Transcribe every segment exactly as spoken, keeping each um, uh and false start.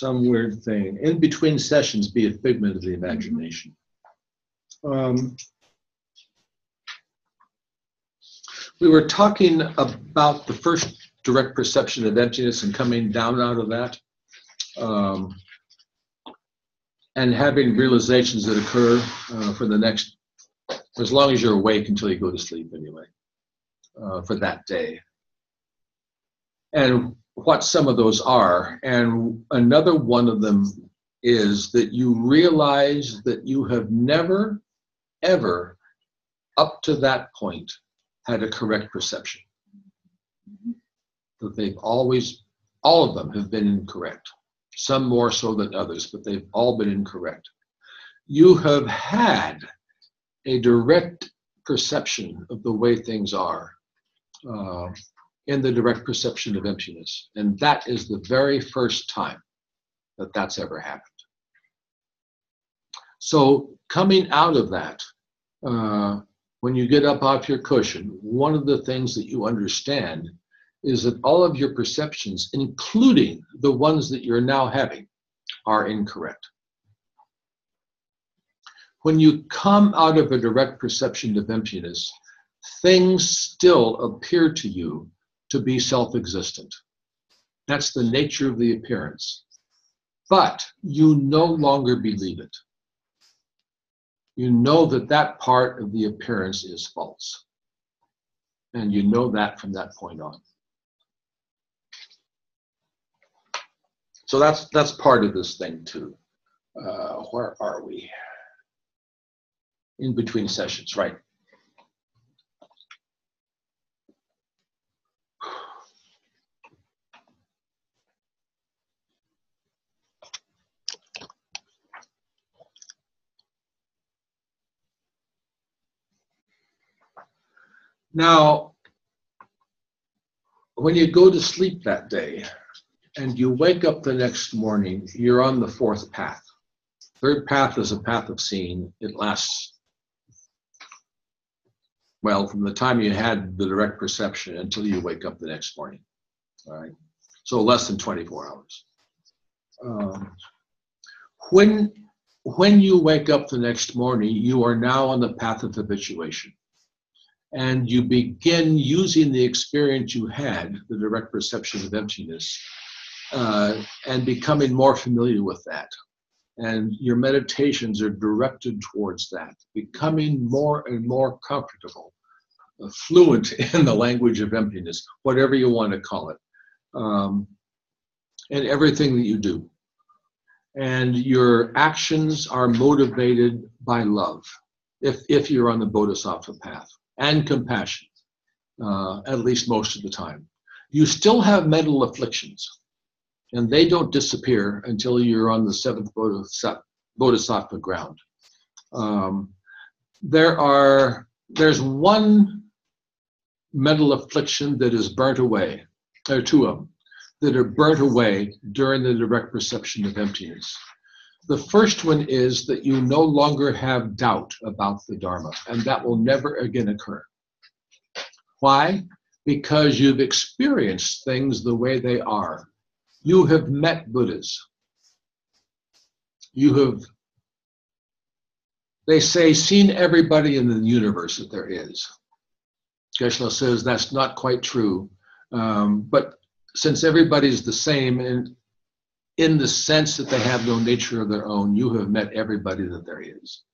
some weird thing. In between sessions, be a figment of the imagination. Um, we were talking about the first direct perception of emptiness and coming down out of that, um, and having realizations that occur uh, for the next, as long as you're awake until you go to sleep anyway, uh, for that day. And what some of those are. And another one of them is that you realize that you have never, ever, up to that point, had a correct perception. That they've always, all of them have been incorrect. Some more so than others, but they've all been incorrect. You have had a direct perception of the way things are. Uh, in the direct perception of emptiness. And that is the very first time that that's ever happened. So coming out of that, uh, when you get up off your cushion, one of the things that you understand is that all of your perceptions, including the ones that you're now having, are incorrect. When you come out of a direct perception of emptiness, things still appear to you to be self-existent. That's the nature of the appearance. But you no longer believe it. You know that that part of the appearance is false. And you know that from that point on. So that's, that's part of this thing too. Uh, where are we? In between sessions, right? Now, when you go to sleep that day and you wake up the next morning, you're on the fourth path. Third path is a path of seeing. It lasts, well, from the time you had the direct perception until you wake up the next morning. All right, so less than twenty-four hours. Um, when, when you wake up the next morning, you are now on the path of habituation. And you begin using the experience you had, the direct perception of emptiness, uh, and becoming more familiar with that. And your meditations are directed towards that, becoming more and more comfortable, uh, fluent in the language of emptiness, whatever you want to call it, um, and everything that you do. And your actions are motivated by love, if, if you're on the Bodhisattva path. And compassion, uh, at least most of the time. You still have mental afflictions, and they don't disappear until you're on the seventh Bodhisattva, Bodhisattva ground. Um, there are, there's one mental affliction that is burnt away. There are two of them that are burnt away during the direct perception of emptiness. The first one is that you no longer have doubt about the Dharma, and that will never again occur. Why? Because you've experienced things the way they are. You have met Buddhas. You have, they say, seen everybody in the universe that there is. Geshe-la says that's not quite true, um, but since everybody's the same, and in the sense that they have no nature of their own, you have met everybody that there is.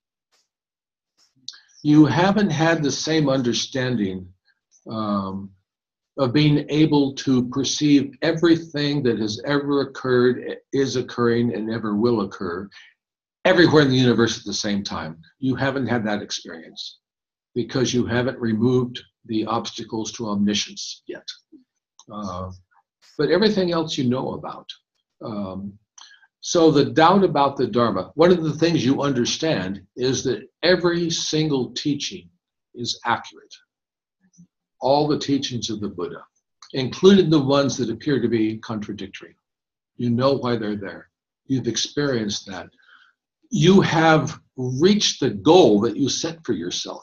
You haven't had the same understanding um, of being able to perceive everything that has ever occurred, is occurring, and ever will occur, everywhere in the universe at the same time. You haven't had that experience because you haven't removed the obstacles to omniscience yet. Uh, but everything else you know about. Um, so the doubt about the Dharma, one of the things you understand is that every single teaching is accurate. All the teachings of the Buddha, including the ones that appear to be contradictory. You know why they're there. You've experienced that. You have reached the goal that you set for yourself.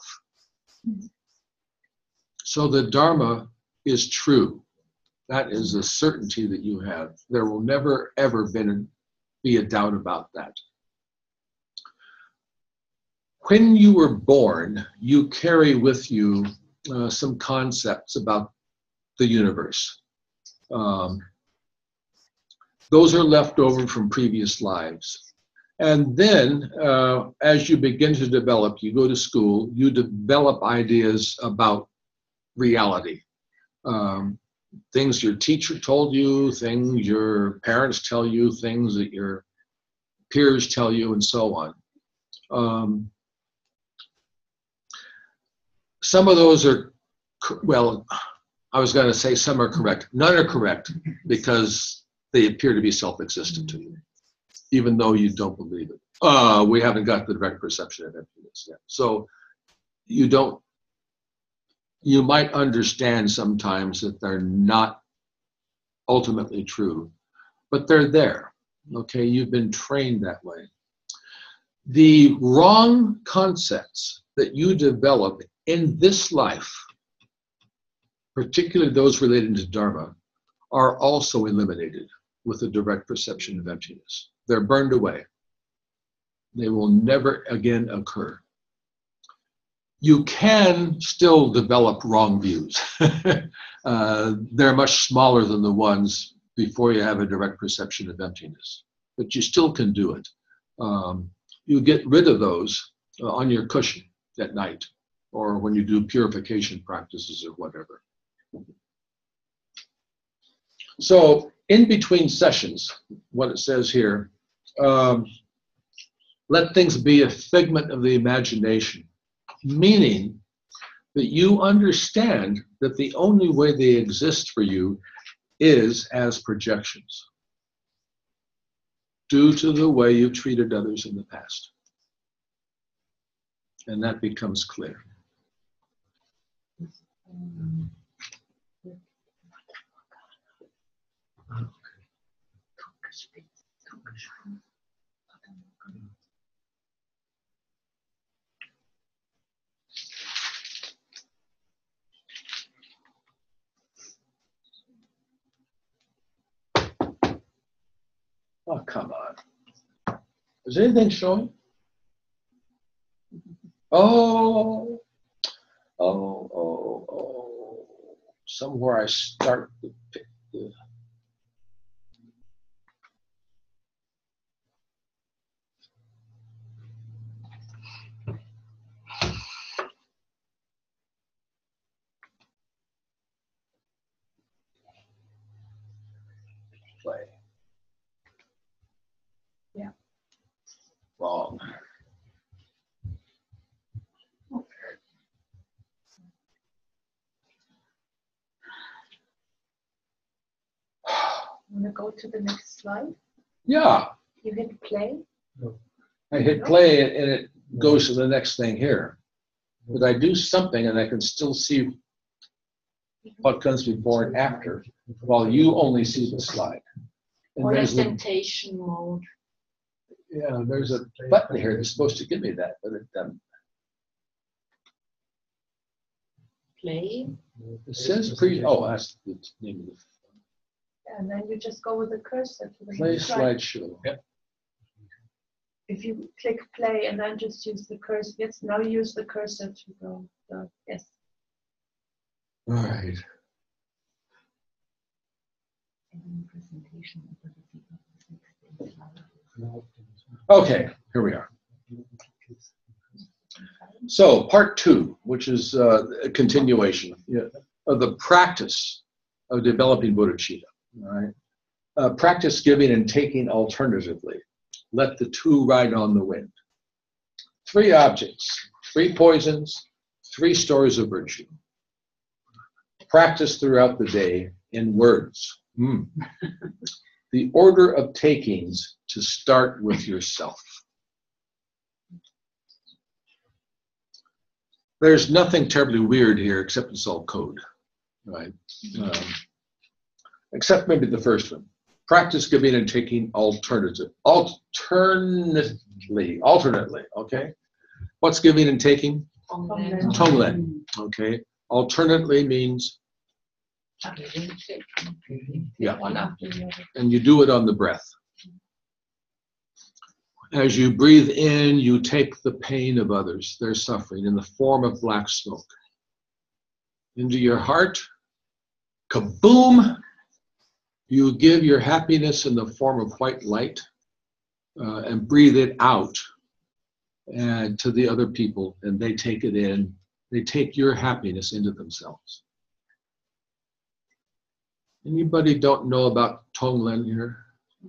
So the Dharma is true. That is a certainty that you have. There will never, ever been be a doubt about that. When you were born, you carry with you uh, some concepts about the universe. Um, those are left over from previous lives. And then, uh, as you begin to develop, you go to school, you develop ideas about reality. Um, things your teacher told you, things your parents tell you, things that your peers tell you, and so on. Um, some of those are, well, I was going to say some are correct. None are correct because they appear to be self-existent to you, even though you don't believe it. Uh, we haven't got the direct perception of emptiness yet. So you don't, you might understand sometimes that they're not ultimately true, but they're there, okay? You've been trained that way. The wrong concepts that you develop in this life, particularly those related to Dharma, are also eliminated with a direct perception of emptiness. They're burned away. They will never again occur. You can still develop wrong views. uh, they're much smaller than the ones before you have a direct perception of emptiness, but you still can do it. Um, you get rid of those uh, on your cushion at night, or when you do purification practices or whatever. So in between sessions, what it says here, um, let things be a figment of the imagination, meaning that you understand that the only way they exist for you is as projections, due to the way you've treated others in the past. And that becomes clear. Oh, come on. Is anything showing? Oh, oh, oh, oh. Somewhere I start to pick the... play. Yeah. Wrong. Want to go to the next slide? Yeah. You hit play. I hit play and it goes to the next thing here. But I do something and I can still see what comes before and after, while you only see the slide. And there's the, Presentation mode. yeah, there's a button here that's supposed to give me that, but it doesn't. Play. It says pre, oh, that's the name of the And then you just go with the cursor to the play next slide. slideshow. Yep. If you click play and then just use the cursor, yes, now you use the cursor to go. So, yes. All right. Okay, here we are. So part two, which is uh, a continuation yeah, of the practice of developing bodhicitta. All right. Uh, practice giving and taking alternatively. Let the two ride on the wind. Three objects, three poisons, three stories of virtue. Practice throughout the day in words. Mm. The order of takings to start with yourself. There's nothing terribly weird here except it's all code, right? Um, except maybe the first one. Practice giving and taking alternative, alternately, alternately, okay? What's giving and taking? Tonglen. Tonglen, okay? Alternately means, yeah, One after the other. and you do it on the breath. As you breathe in, you take the pain of others, their suffering, in the form of black smoke into your heart. Kaboom! You give your happiness in the form of white light uh, and breathe it out and to the other people, and they take it in. They take your happiness into themselves. Anybody don't know about Tonglen here?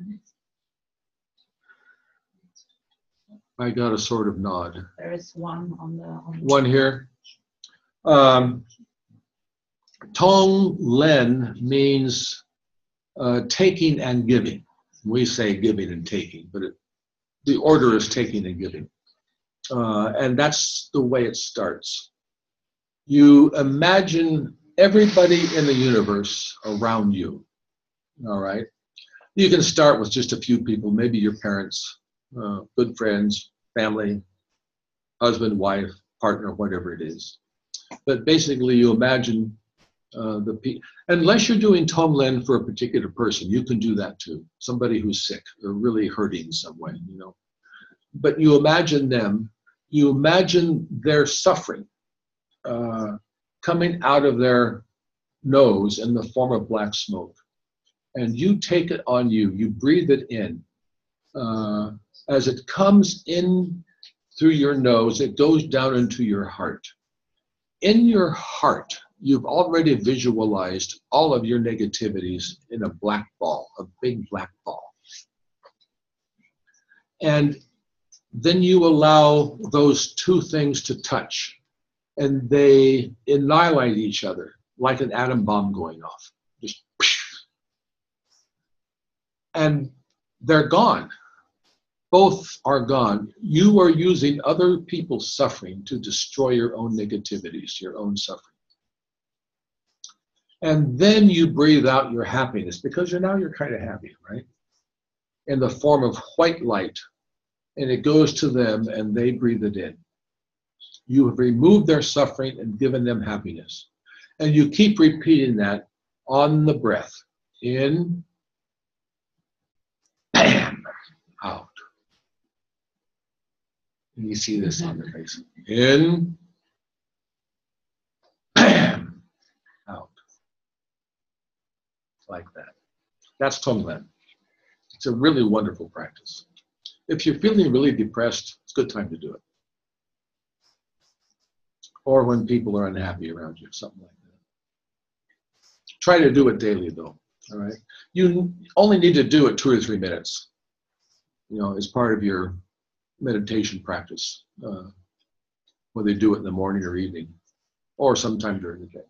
I got a sort of nod. There is one on the on One here. Um, Tonglen means uh, taking and giving. We say giving and taking, but it, the order is taking and giving. Uh, and that's the way it starts. You imagine everybody in the universe around you, all right? You can start with just a few people, maybe your parents, uh, good friends, family, husband, wife, partner, whatever it is. But basically you imagine uh, the people, unless you're doing Tonglen for a particular person, you can do that too. Somebody who's sick or really hurting in some way, you know. But you imagine them, you imagine their suffering uh, coming out of their nose in the form of black smoke. And you take it on you, you breathe it in. Uh, as it comes in through your nose, it goes down into your heart. In your heart, you've already visualized all of your negativities in a black ball, a big black ball. And then you allow those two things to touch, and they annihilate each other like an atom bomb going off. Just, and they're gone. Both are gone. You are using other people's suffering to destroy your own negativities, your own suffering. And then you breathe out your happiness, because you're now you're kind of happy, right? In the form of white light. And it goes to them and they breathe it in. You have removed their suffering and given them happiness. And you keep repeating that on the breath. In, bam, out. And you see this on their face. In, bam, out. Like that. That's Tonglen. It's a really wonderful practice. If you're feeling really depressed, it's a good time to do it. Or when people are unhappy around you, something like that. Try to do it daily, though. All right. You only need to do it two or three minutes, you know, as part of your meditation practice, uh, whether you do it in the morning or evening, or sometime during the day.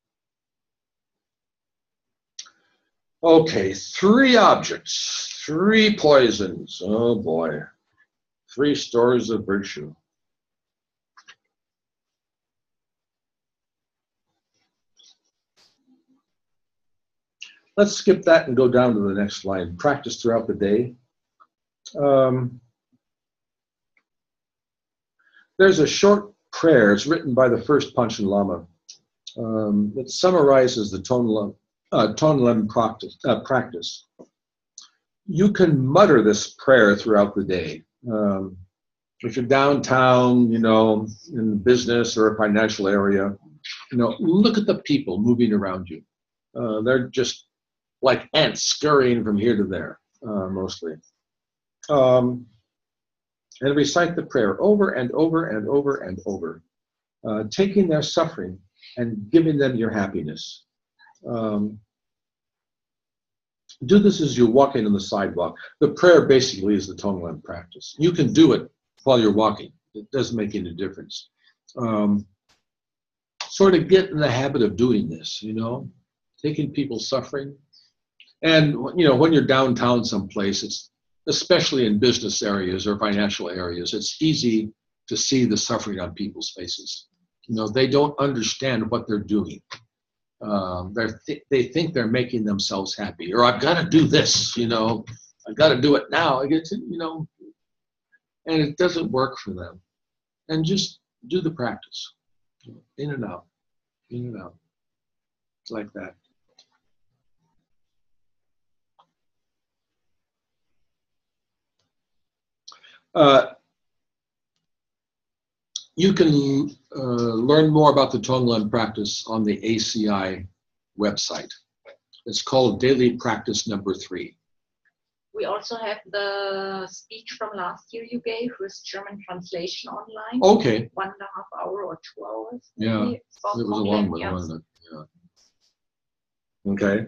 Okay, three objects, three poisons. Oh boy, three stories of virtue. Let's skip that and go down to the next line. Practice throughout the day. Um, there's a short prayer. It's written by the first Panchen Lama. Um, it summarizes the Tonglen, uh, Tonglen practice, uh, practice. You can mutter this prayer throughout the day. Um, if you're downtown, you know, in business or a financial area, you know, look at the people moving around you. Uh, they're just like ants scurrying from here to there, uh, mostly. Um, and recite the prayer over and over and over and over, uh, taking their suffering and giving them your happiness. Um, do this as you're walking on the sidewalk. The prayer basically is the Tonglen practice. You can do it while you're walking. It doesn't make any difference. Um, sort of get in the habit of doing this, you know, taking people's suffering. And, you know, when you're downtown someplace, it's especially in business areas or financial areas, it's easy to see the suffering on people's faces. You know, they don't understand what they're doing. Um, they're th they think they're making themselves happy, or I've got to do this, you know, I've got to do it now. I get to, you know, and it doesn't work for them. And just do the practice, in and out, in and out, like that. Uh, you can uh, learn more about the Tonglen practice on the A C I website. It's called Daily Practice Number Three. We also have the speech from last year you gave with German translation online. Okay. One and a half hour or two hours. Yeah, maybe. it was a long one, wasn't it? Yeah. Okay.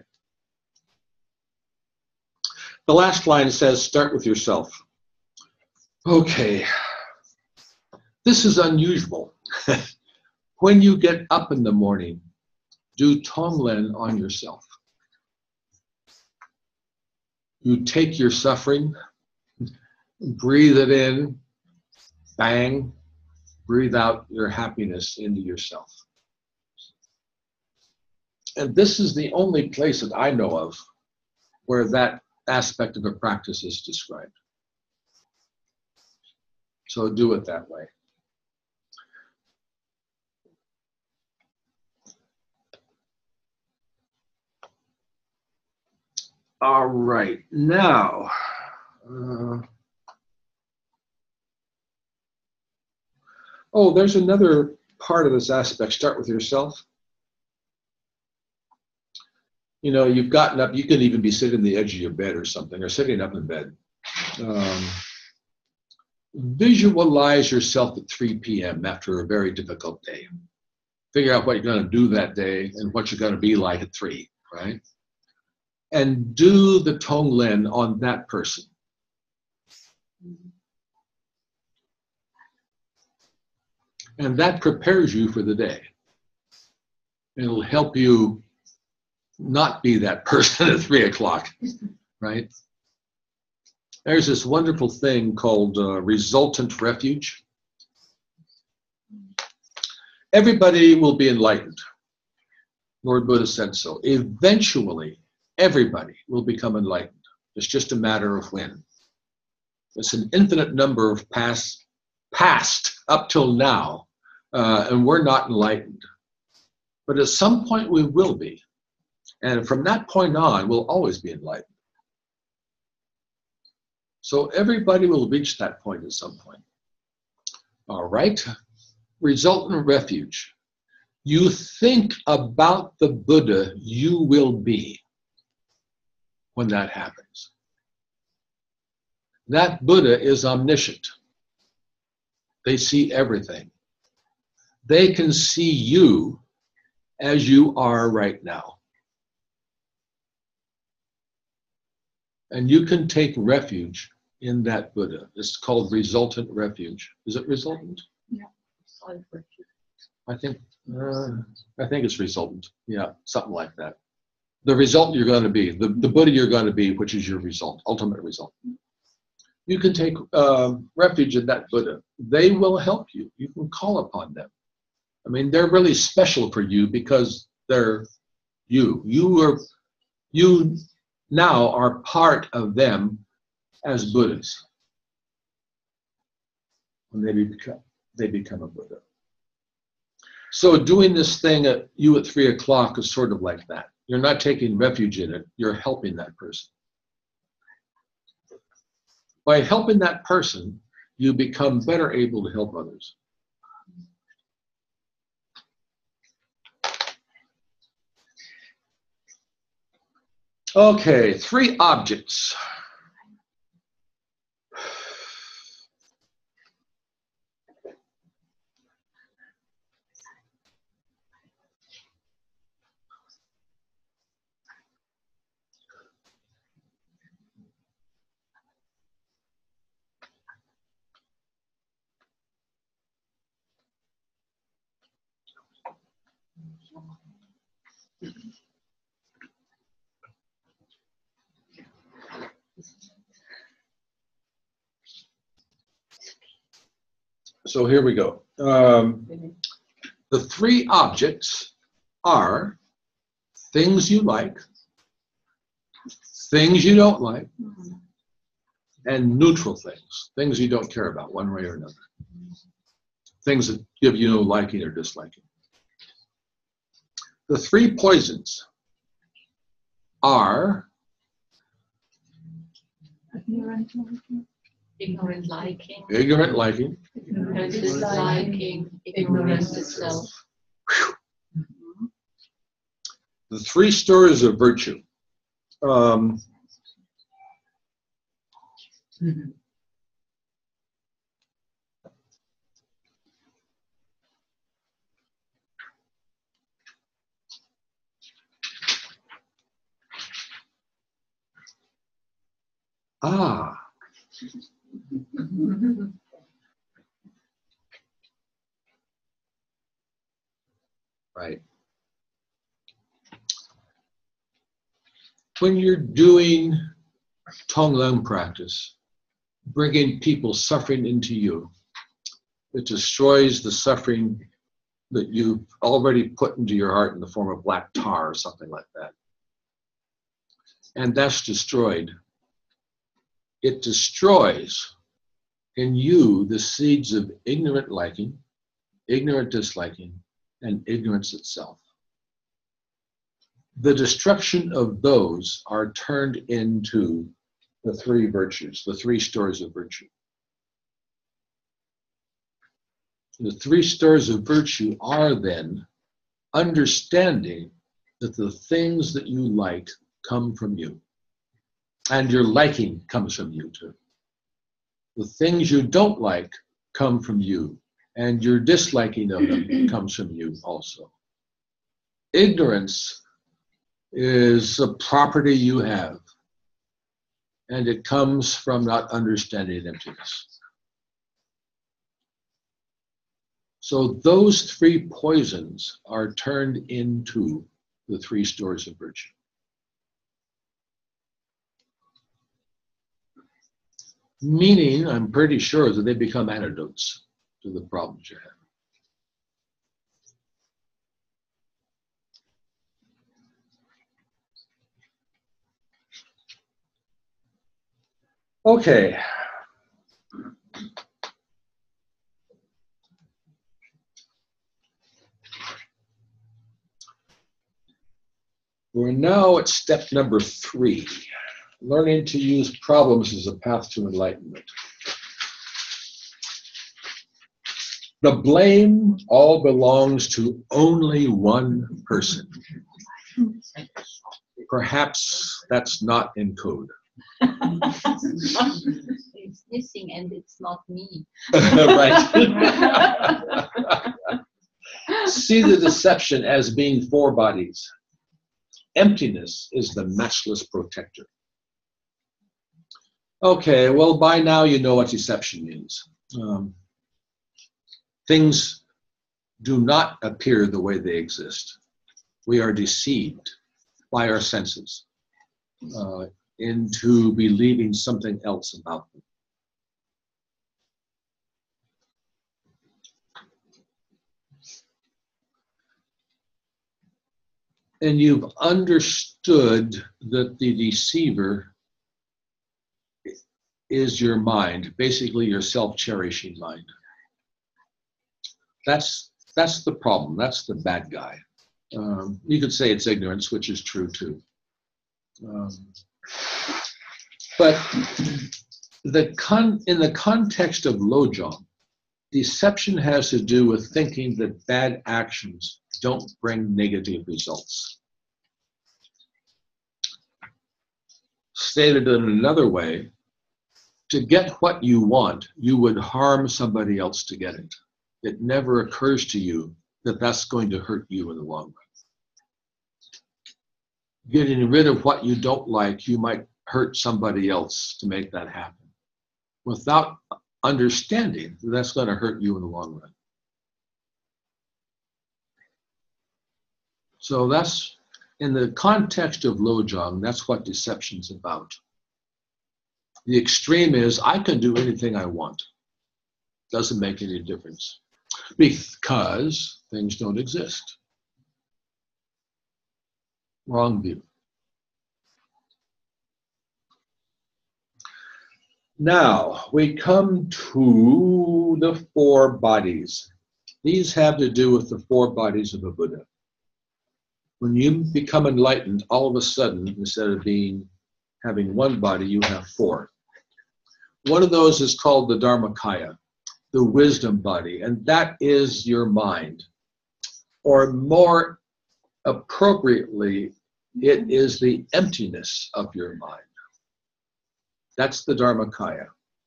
The last line says, start with yourself. Okay. This is unusual. When you get up in the morning, do Tonglen on yourself. You take your suffering, breathe it in, bang, breathe out your happiness into yourself. And this is the only place that I know of where that aspect of a practice is described. So do it that way. All right, now, uh, oh, there's another part of this aspect. Start with yourself. You know, you've gotten up, you can even be sitting on the edge of your bed or something, or sitting up in bed. Um, visualize yourself at three p m after a very difficult day. Figure out what you're going to do that day and what you're going to be like at three, right? And do the Tonglen on that person. And that prepares you for the day. It'll help you not be that person at three o'clock, right? There's this wonderful thing called uh, resultant refuge. Everybody will be enlightened. Lord Buddha said so. Eventually, everybody will become enlightened. It's just a matter of when. It's an infinite number of past, past up till now, uh, and we're not enlightened. But at some point we will be. And from that point on, we'll always be enlightened. So everybody will reach that point at some point. All right. Resultant refuge. You think about the Buddha you will be when that happens. That Buddha is omniscient. They see everything. They can see you as you are right now. And you can take refuge in that Buddha. It's called resultant refuge. Is it resultant? Yeah. Solid refuge. I think, uh, I think it's resultant. Yeah, something like that. The result you're going to be, the, the Buddha you're going to be, which is your result, ultimate result. You can take uh, refuge in that Buddha. They will help you. You can call upon them. I mean, they're really special for you because they're you. You are, you now are part of them as Buddhas. When they become, they become a Buddha. So doing this thing at you at three o'clock is sort of like that. You're not taking refuge in it. You're helping that person. By helping that person, you become better able to help others. Okay, three objects. So here we go. Um, the three objects are things you like, things you don't like, and neutral things, things you don't care about one way or another. Things that give you no liking or disliking. The three poisons are Ignorant liking. ignorant liking. Ignorant disliking. Ignorance itself. The three stories of virtue. Um, Mhm. ah, right. When you're doing Tonglen practice, bringing people suffering into you, it destroys the suffering that you've already put into your heart in the form of black tar or something like that. And that's destroyed. It destroys in you the seeds of ignorant liking, ignorant disliking, and ignorance itself. The destruction of those are turned into the three virtues, the three stories of virtue. The three stories of virtue are then understanding that the things that you like come from you, and your liking comes from you too. The things you don't like come from you, and your disliking of them comes from you also. Ignorance is a property you have, and it comes from not understanding emptiness. So those three poisons are turned into the three stories of virtue. Meaning, I'm pretty sure that they become antidotes to the problems you have. Okay. We're now at step number three, learning to use problems as a path to enlightenment. The blame all belongs to only one person. Perhaps that's not in code. It's missing and it's not me. Right. See the deception as being four bodies. Emptiness is the matchless protector. Okay, well, by now you know what deception means. Um, things do not appear the way they exist. We are deceived by our senses uh, into believing something else about them. And you've understood that the deceiver is your mind, basically your self-cherishing mind. That's, that's the problem. That's the bad guy. Um, you could say it's ignorance, which is true too. Um, but the con in the context of Lojong, deception has to do with thinking that bad actions don't bring negative results. Stated in another way, to get what you want, you would harm somebody else to get it. It never occurs to you that that's going to hurt you in the long run. Getting rid of what you don't like, you might hurt somebody else to make that happen, without understanding that that's going to hurt you in the long run. So that's, in the context of Lojong, that's what deception's about. The extreme is, I can do anything I want. Doesn't make any difference, because things don't exist. Wrong view. Now, we come to the four bodies. These have to do with the four bodies of a Buddha. When you become enlightened, all of a sudden, instead of being having one body, you have four. One of those is called the Dharmakaya, the wisdom body, and that is your mind. Or more appropriately, it is the emptiness of your mind. That's the Dharmakaya.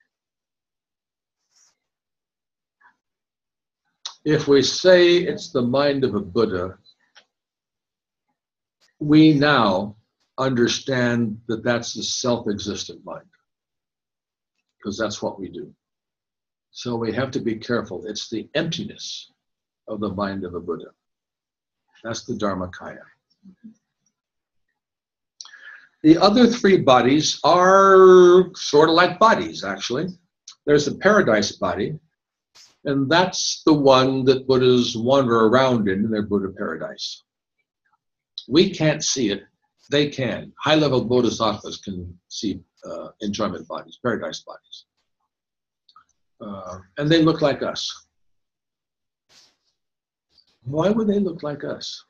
If we say it's the mind of a Buddha, we now understand that that's the self-existent mind, because that's what we do. So we have to be careful. It's the emptiness of the mind of a Buddha. That's the Dharmakaya. The other three bodies are sort of like bodies, actually. There's the paradise body, and that's the one that Buddhas wander around in in their Buddha paradise. We can't see it. They can. High-level bodhisattvas can see uh, enjoyment bodies, paradise bodies. Uh, and they look like us. Why would they look like us?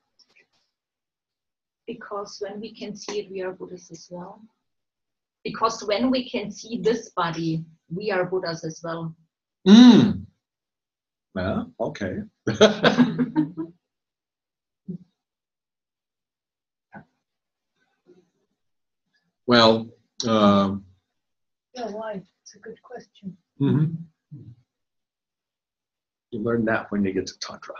Because when we can see it, we are Buddhas as well. Because when we can see this body, we are Buddhas as well. Mm. Yeah, okay. Well, um, Yeah, why? It's a good question. mm-hmm. You learn that when you get to Tantra.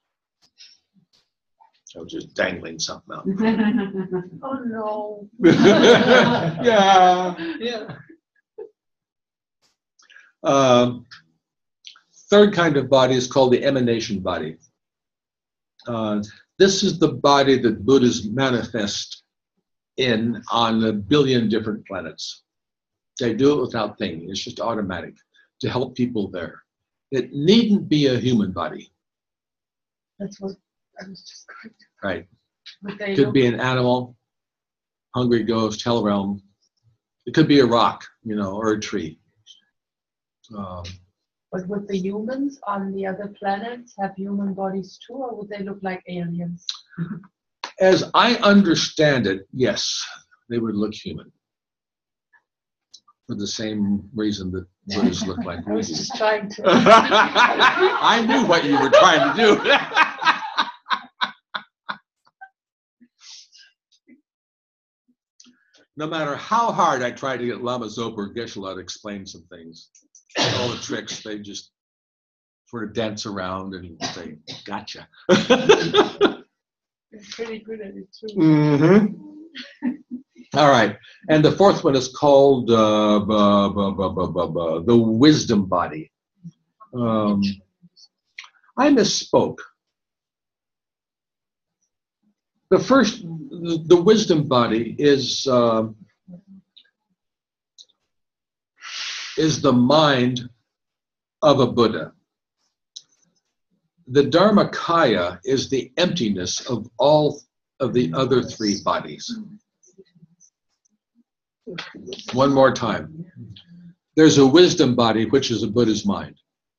I was just dangling something out. Oh no. Yeah. Yeah. Um, third kind of body is called the emanation body. Uh, this is the body that Buddhas manifest in on a billion different planets. They do it without thinking. It's just automatic to help people there. It needn't be a human body. That's what I was just going to. Right. But they It could look- be an animal, hungry ghost, hell realm. It could be a rock, you know, or a tree. Um, But would the humans on the other planets have human bodies too, or would they look like aliens? as I understand it, yes, they would look human. For the same reason that Buddhas look like I we was do. just trying to. I knew what you were trying to do. No matter how hard I tried to get Lama Zopa or Geshe-la to explain some things, all the tricks, they just sort of dance around and say, gotcha. You're pretty good at it too. Mm-hmm. All right. And the fourth one is called uh, bu- bu- bu- bu- bu- bu- the wisdom body. Um, I misspoke. The first, the, the wisdom body is uh, is the mind of a Buddha. The Dharmakaya is the emptiness of all of the other three bodies. One more time. There's a wisdom body, which is a Buddha's mind.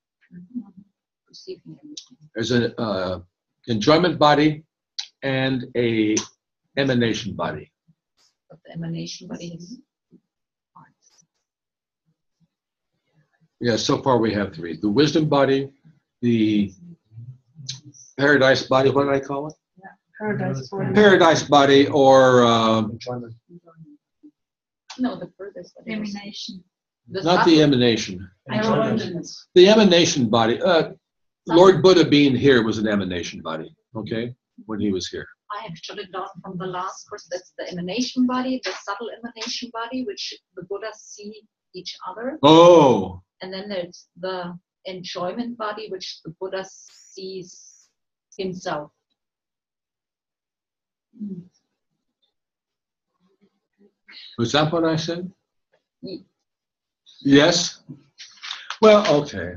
There's an uh, enjoyment body and a emanation body. But the emanation body is Yeah, so far we have three. The wisdom body, the paradise body, what did I call it? Paradise body. Paradise body, or um, no the furthest body is- Emanation. the not the subtle- emanation. Enjoyment. The emanation body. Uh, Lord Buddha being here was an emanation body, okay, when he was here. I have jotted down from the last course. That's the emanation body, the subtle emanation body, which the Buddhas see each other. Oh, And then there's the enjoyment body, which the Buddha sees himself. was that what I said? Ye- Yes? Well, okay.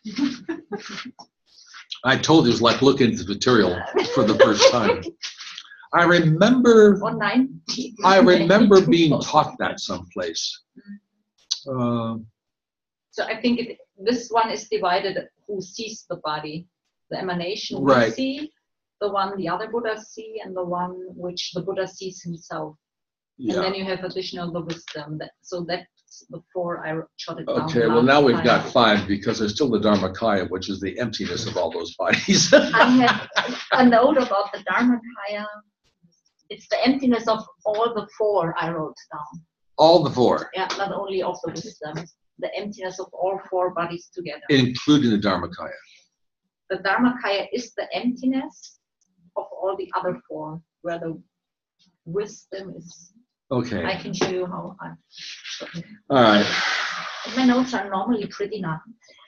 I told you it was like looking at the material for the first time. I remember, Or ninety. I remember being taught that someplace. Uh, So I think it, this one is divided who sees the body. The emanation we Right. see, the one the other Buddhas see, and the one which the Buddha sees himself. And yeah, then you have additional the wisdom. That, so that's words before I jotted down. Okay, the well now last we've got time. five because there's still the Dharmakaya, which is the emptiness of all those bodies. I have a note about the Dharmakaya. It's the emptiness of all the four I wrote down. All the four, Yeah, not only of the wisdom. The emptiness of all four bodies together. including the Dharmakaya. The Dharmakaya is the emptiness of all the other four, where the wisdom is. Okay, I can show you how I. all right. My notes are normally pretty not.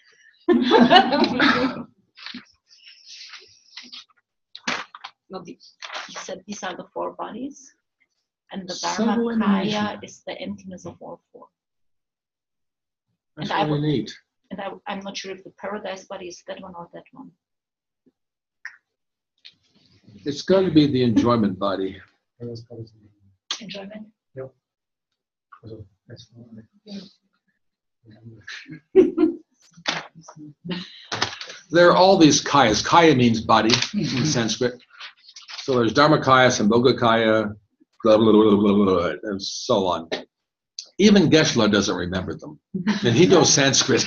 No, the- he said these are the four bodies, and the Subtle Dharmakaya emanation. is the emptiness of all four. That's And I really would- neat. And I, I'm not sure if the paradise body is that one or that one. It's going to be the enjoyment body. Enjoyment. Also, das war There are all these kayas. Kaya means body in Sanskrit. So there's Dharmakaya, Sambhogakaya, blah, blah, blah, blah, blah, blah, and so on. Even Geshe-la doesn't remember them. And he knows Sanskrit.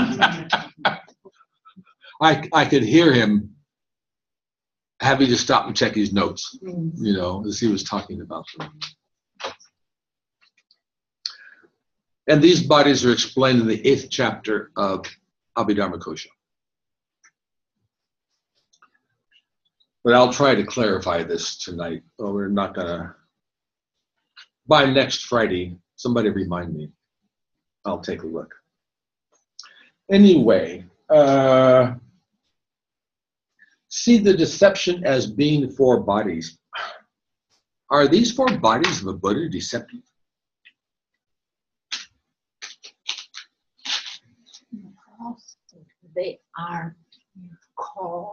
I, I could hear him having to stop and check his notes, you know, as he was talking about them. And these bodies are explained in the eighth chapter of Abhidharmakosha. But I'll try to clarify this tonight, or we're not gonna. By next Friday, somebody remind me. I'll take a look. Anyway, uh, see the deception as being four bodies. Are these four bodies of a Buddha deceptive? They are called.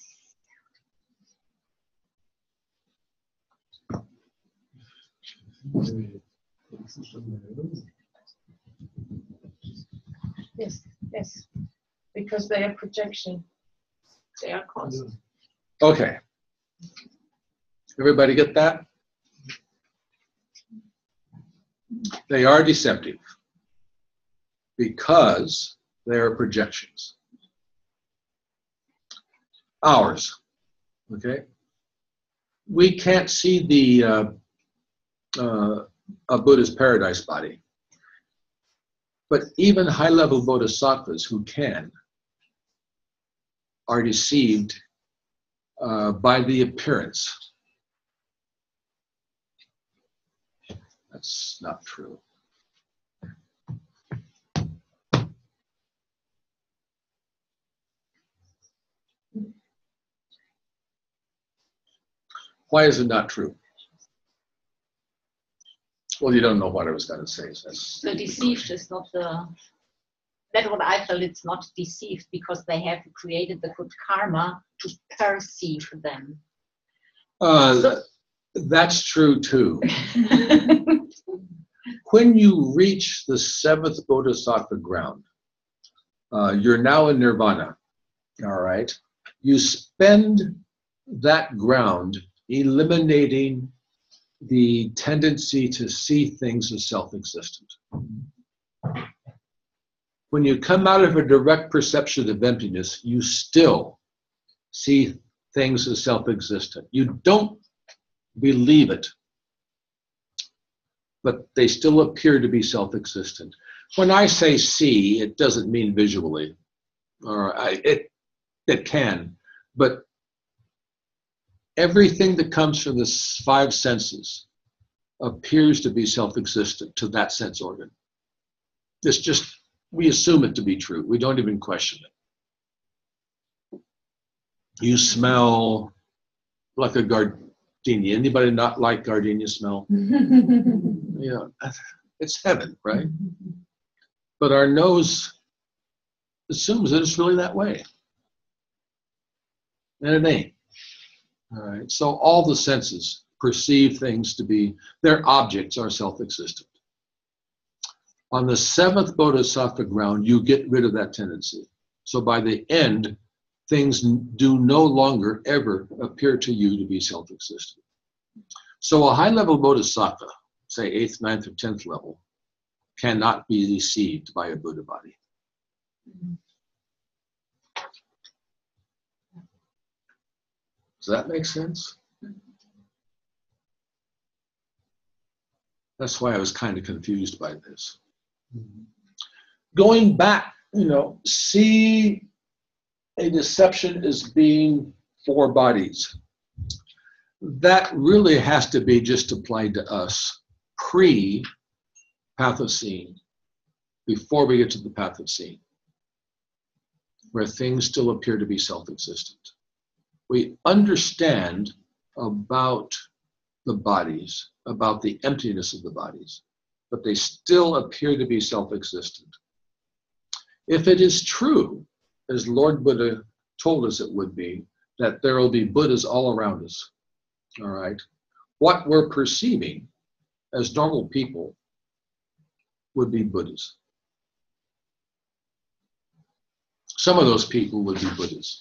Yes, yes, because they are projection. They are called. Okay. Everybody get that? They are deceptive because they are projections. Ours. Okay? We can't see the uh, uh, a Buddha's paradise body. But even high-level bodhisattvas who can are deceived uh, by the appearance. That's not true. Why is it not true? Well, you don't know what I was going to say. So that's The deceived is not the. That's what I felt. It's not deceived because they have created the good karma to perceive them. Uh, th- that's true too. When you reach the seventh bodhisattva ground, uh, you're now in nirvana. All right. You spend that ground eliminating the tendency to see things as self-existent. When you come out of a direct perception of emptiness, you still see things as self-existent. You don't believe it, but they still appear to be self-existent. When I say see, it doesn't mean visually, or I, it it can, but everything that comes from the five senses appears to be self-existent to that sense organ. It's just, we assume it to be true. We don't even question it. You smell like a gardenia. Anybody not like gardenia smell? Yeah, it's heaven, right? But our nose assumes that it's really that way. And it ain't. All right, so all the senses perceive things to be, their objects are self-existent. On the seventh bodhisattva ground, you get rid of that tendency. So by the end, things do no longer ever appear to you to be self-existent. So a high-level bodhisattva, say eighth, ninth, or tenth level, cannot be deceived by a Buddha body. Does that make sense? That's why I was kind of confused by this. Going back, you know, see a deception as being four bodies. That really has to be just applied to us pre-Pathocene, before we get to the Pathocene, where things still appear to be self-existent. We understand about the bodies, about the emptiness of the bodies, but they still appear to be self-existent. If it is true, as Lord Buddha told us it would be, that there will be Buddhas all around us, all right, what we're perceiving as normal people would be Buddhas. Some of those people would be Buddhas.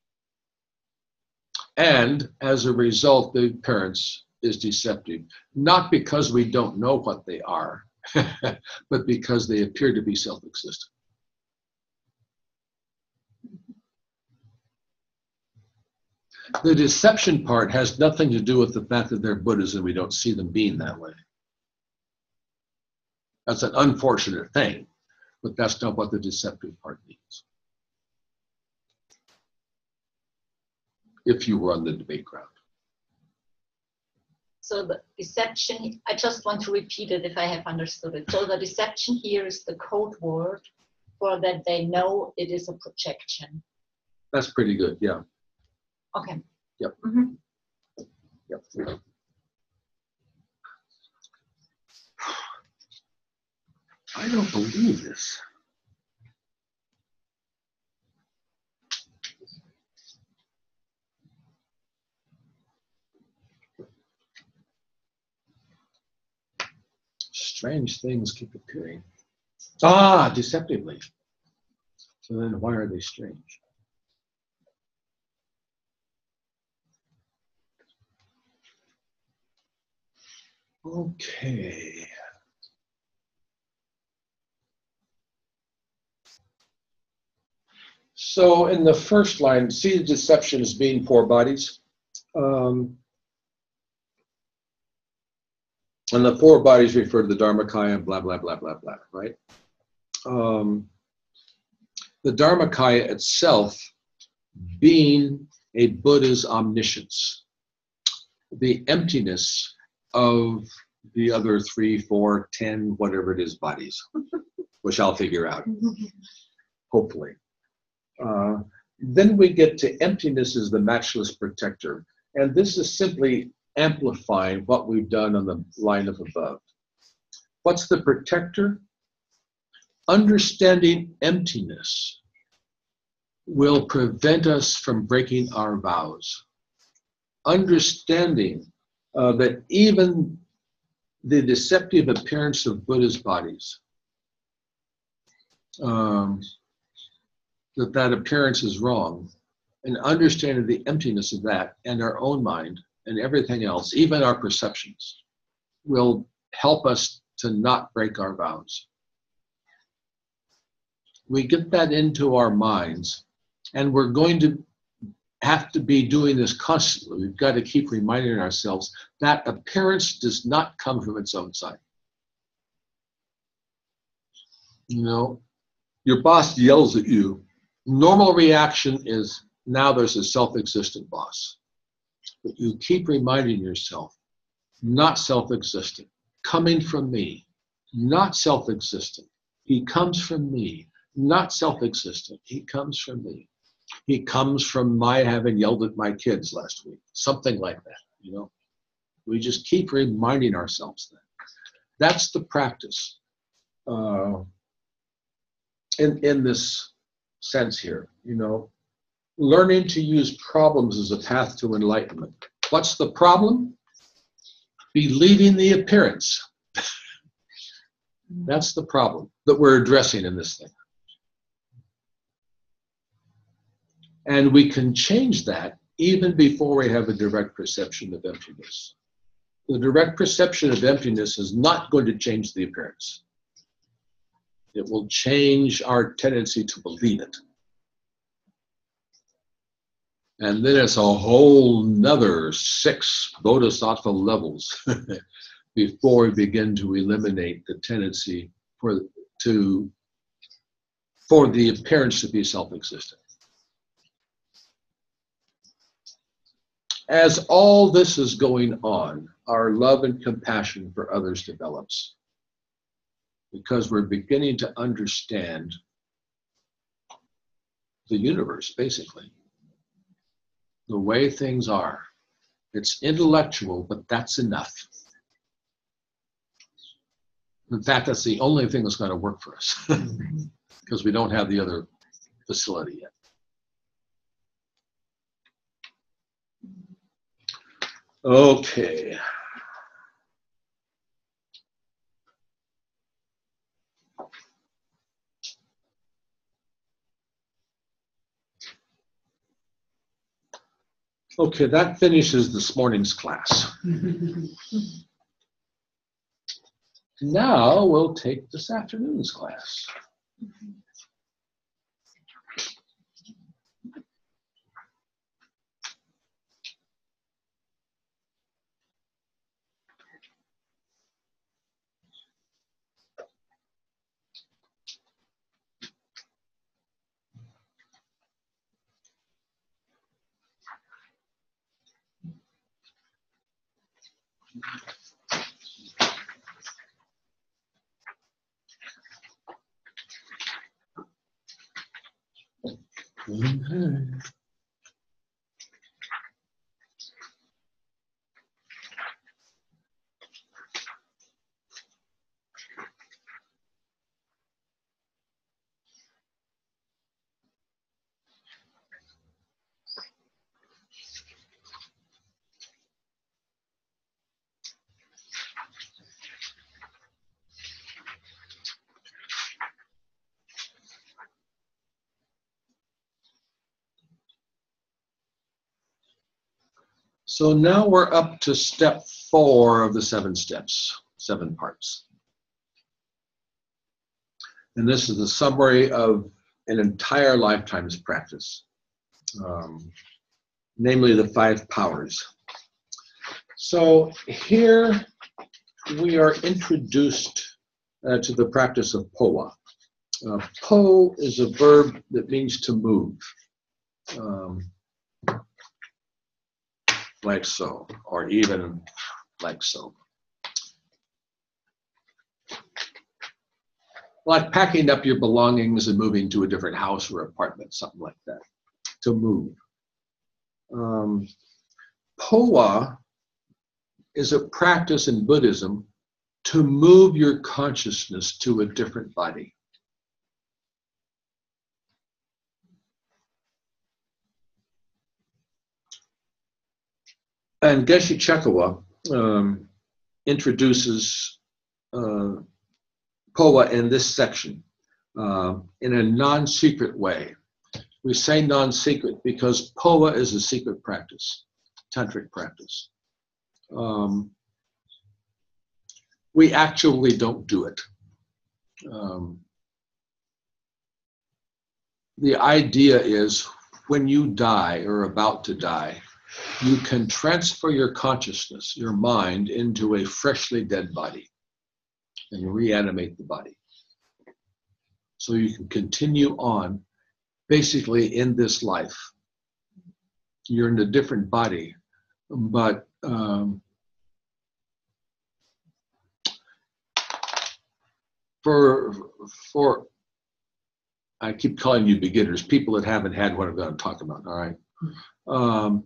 And as a result, the appearance is deceptive, not because we don't know what they are, but because they appear to be self-existent. The deception part has nothing to do with the fact that they're Buddhas and we don't see them being that way. That's an unfortunate thing, but that's not what the deceptive part means. If you were on the debate ground. So the deception, I just want to repeat it if I have understood it. So the deception here is the code word for that they know it is a projection. That's pretty good, yeah. Okay. Yep. Mm-hmm. Yep. I don't believe this. Strange things keep appearing. Ah, deceptively. So then why are they strange? Okay. So in the first line, see the deception as being four bodies. Um, and the four bodies refer to the Dharmakaya, blah, blah, blah, blah, blah, right? Um, the Dharmakaya itself being a Buddha's omniscience. The emptiness of the other three, four, ten, whatever it is, bodies, which I'll figure out, hopefully. Uh, then we get to emptiness as the matchless protector. And this is simply amplifying what we've done on the line of above. What's the protector? Understanding emptiness will prevent us from breaking our vows. Understanding uh, that even the deceptive appearance of Buddha's bodies, um, that that appearance is wrong, and understanding the emptiness of that and our own mind and everything else, even our perceptions, will help us to not break our vows. We get that into our minds, and we're going to have to be doing this constantly. We've got to keep reminding ourselves that appearance does not come from its own side. You know, your boss yells at you. Normal reaction is, now there's a self-existent boss. But you keep reminding yourself, not self-existent, coming from me, not self-existent. He comes from me, not self-existent. He comes from me. He comes from my having yelled at my kids last week, something like that, you know. We just keep reminding ourselves that. That's the practice uh, in, in this sense here, you know. Learning to use problems as a path to enlightenment. What's the problem? Believing the appearance. That's the problem that we're addressing in this thing. And we can change that even before we have a direct perception of emptiness. The direct perception of emptiness is not going to change the appearance. It will change our tendency to believe it. And then it's a whole nother six bodhisattva levels before we begin to eliminate the tendency for, to, for the appearance to be self-existent. As all this is going on, our love and compassion for others develops, because we're beginning to understand the universe, basically, the way things are. It's intellectual, but that's enough. In fact, that's the only thing that's going to work for us, because we don't have the other facility yet. Okay. Okay, that finishes this morning's class. Now we'll take this afternoon's class. Okay. So now we're up to step four of the seven steps, seven parts. And this is the summary of an entire lifetime's practice, um, namely the five powers. So here we are introduced uh, to the practice of powa. Uh, po is a verb that means to move. Um, like so, or even like so. Like packing up your belongings and moving to a different house or apartment, something like that, to move. Um, powa is a practice in Buddhism to move your consciousness to a different body. And Geshe Chekawa um, introduces uh, powa in this section uh, in a non-secret way. We say non-secret because powa is a secret practice, tantric practice. Um, we actually don't do it. Um, the idea is when you die or about to die, you can transfer your consciousness, your mind, into a freshly dead body and reanimate the body. So you can continue on basically in this life. You're in a different body, but um, for, for, I keep calling you beginners, people that haven't had what I'm going to talk about, all right? Um,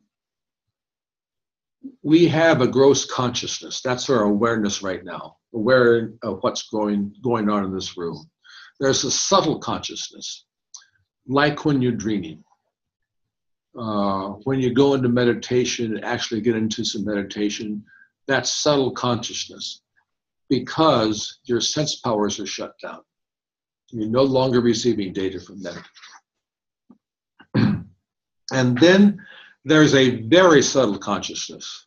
we have a gross consciousness. That's our awareness right now, aware of what's going, going on in this room. There's a subtle consciousness, like when you're dreaming. Uh, when you go into meditation and actually get into some meditation, that's subtle consciousness because your sense powers are shut down. You're no longer receiving data from that. And then there's a very subtle consciousness.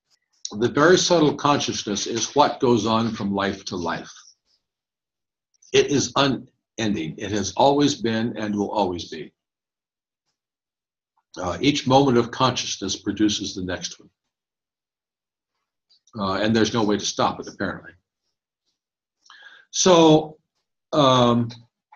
The very subtle consciousness is what goes on from life to life. It is unending. It has always been and will always be. Uh, each moment of consciousness produces the next one. Uh, and there's no way to stop it, apparently. So, um,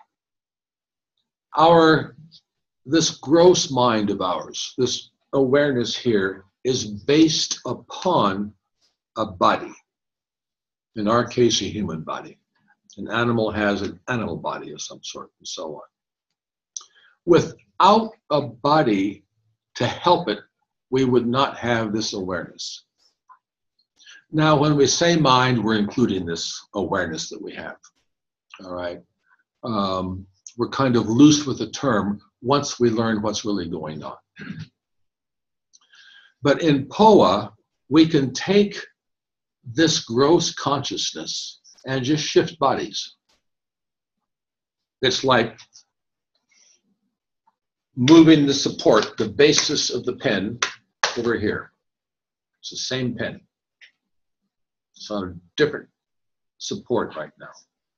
our, this gross mind of ours, this awareness here, is based upon a body. In our case, a human body. An animal has an animal body of some sort, and so on. Without a body to help it, we would not have this awareness. Now, when we say mind, we're including this awareness that we have, all right? Um, we're kind of loose with the term once we learn what's really going on. But in P O A, we can take this gross consciousness and just shift bodies. It's like moving the support, the basis of the pen, over here. It's the same pen. It's on a different support right now.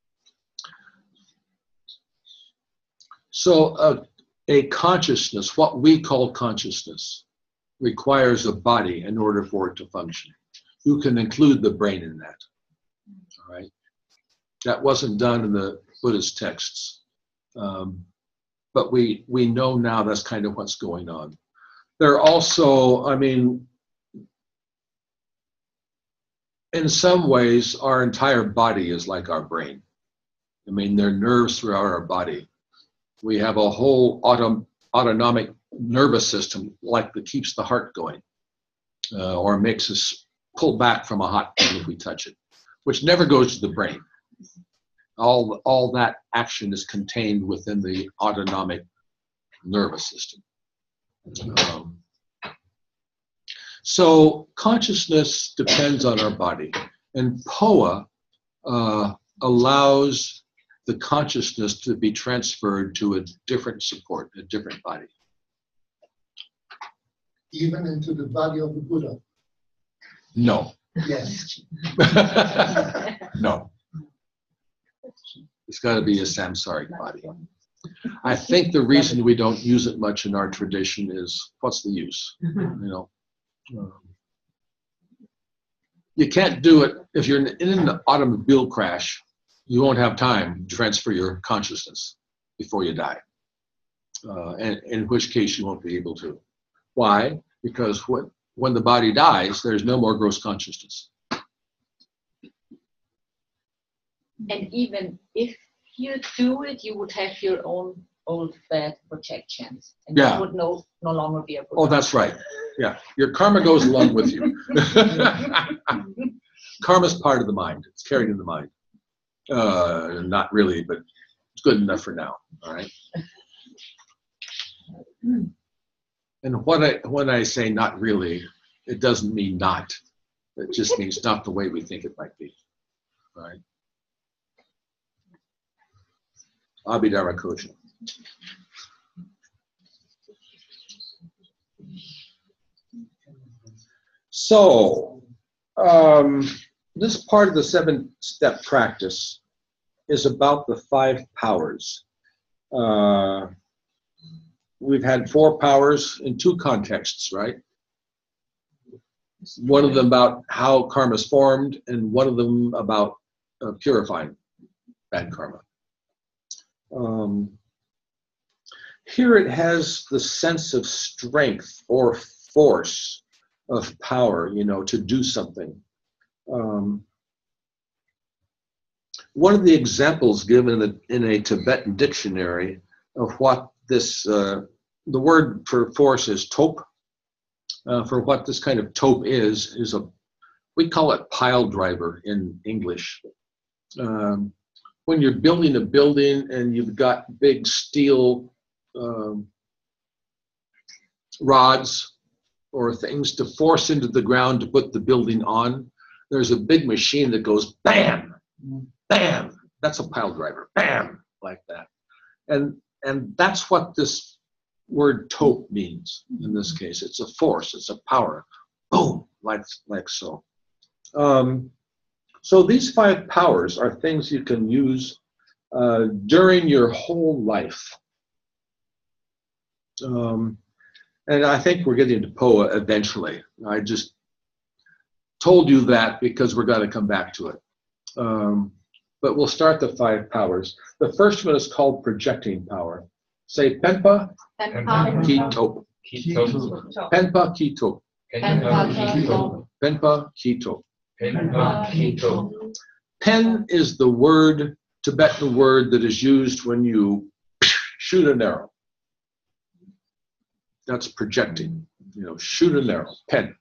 So uh, a consciousness, what we call consciousness, requires a body in order for it to function. You can include the brain in that, all right? That wasn't done in the Buddhist texts. Um, but we, we know now that's kind of what's going on. There are also, I mean, in some ways, our entire body is like our brain. I mean, there are nerves throughout our body. We have a whole auto, autonomic nervous system like that keeps the heart going, uh, or makes us pull back from a hot pan if we touch it, which never goes to the brain. All, all that action is contained within the autonomic nervous system. Um, so consciousness depends on our body, and P O A uh, allows the consciousness to be transferred to a different support, a different body. Even into the body of the Buddha? No. Yes. No. It's got to be a samsaric body. I think the reason we don't use it much in our tradition is, what's the use? You know, um, you can't do it if you're in an automobile crash. You won't have time to transfer your consciousness before you die, uh, and in which case you won't be able to. Why? Because when when the body dies, there's no more gross consciousness. And even if you do it, you would have your own old bad projections, and Yeah. you would no no longer be a Buddha. Oh, that's right. Yeah, your karma goes along with you. Karma's part of the mind. It's carried in the mind. Uh, not really, but it's good enough for now. All right. And what I when I say not really, it doesn't mean not. It just means not the way we think it might be. All right. Abhidharma Kosha. So, um, this part of the seven-step practice is about the five powers. Uh, we've had four powers in two contexts, right? One of them about how karma is formed, and one of them about uh, purifying bad karma. Um, here it has the sense of strength or force of power, you know, to do something. Um, one of the examples given in a, in a Tibetan dictionary of what this, uh, the word for force is tope. Uh, for what this kind of tope is, is a, we call it pile driver in English. Um, when you're building a building and you've got big steel um, rods or things to force into the ground to put the building on, there's a big machine that goes bam, bam. That's a pile driver, bam, like that. And, and that's what this word tope means in this case. It's a force, it's a power, boom, like, like so. Um, so these five powers are things you can use uh, during your whole life. Um, and I think we're getting to P O A eventually. I just told you that because we're going to come back to it. Um, but we'll start the five powers. The first one is called projecting power. Say Penpa Penpa, Kito. Kito. Penpa Kito. Penpa, Kito. Penpa Kito. Penpa Kito. Pen is the word, Tibetan word that is used when you shoot an arrow. That's projecting, you know, shoot an arrow, pen.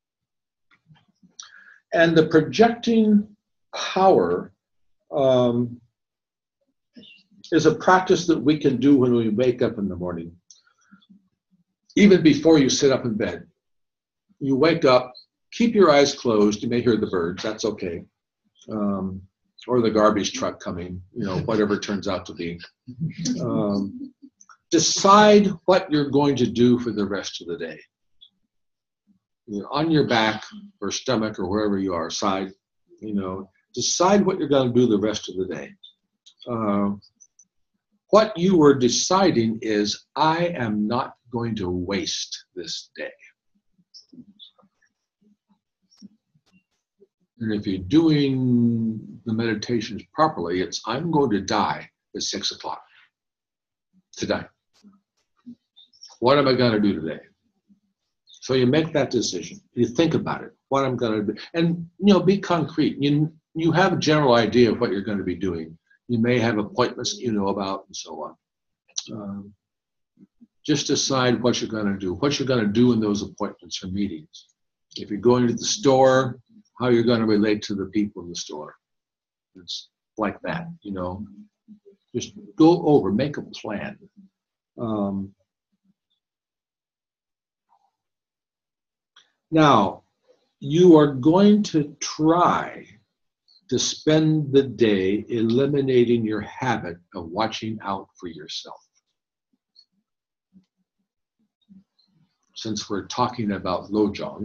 And the projecting power um, is a practice that we can do when we wake up in the morning. Even before you sit up in bed. You wake up, keep your eyes closed. You may hear the birds, that's okay. Um, or the garbage truck coming, you know, whatever it turns out to be. Um, decide what you're going to do for the rest of the day. You know, on your back or stomach or wherever you are, side, you know, decide what you're going to do the rest of the day. Uh, what you were deciding is, I am not going to waste this day. And if you're doing the meditations properly, it's, I'm going to die at six o'clock today. What am I going to do today? So you make that decision. You think about it, what I'm going to do. And, you know, be concrete. You, you have a general idea of what you're going to be doing. You may have appointments you know about and so on. Um, just decide what you're going to do, what you're going to do in those appointments or meetings. If you're going to the store, how you're going to relate to the people in the store. It's like that, you know. Just go over, make a plan. Um, now, you are going to try to spend the day eliminating your habit of watching out for yourself. Since we're talking about Lojong,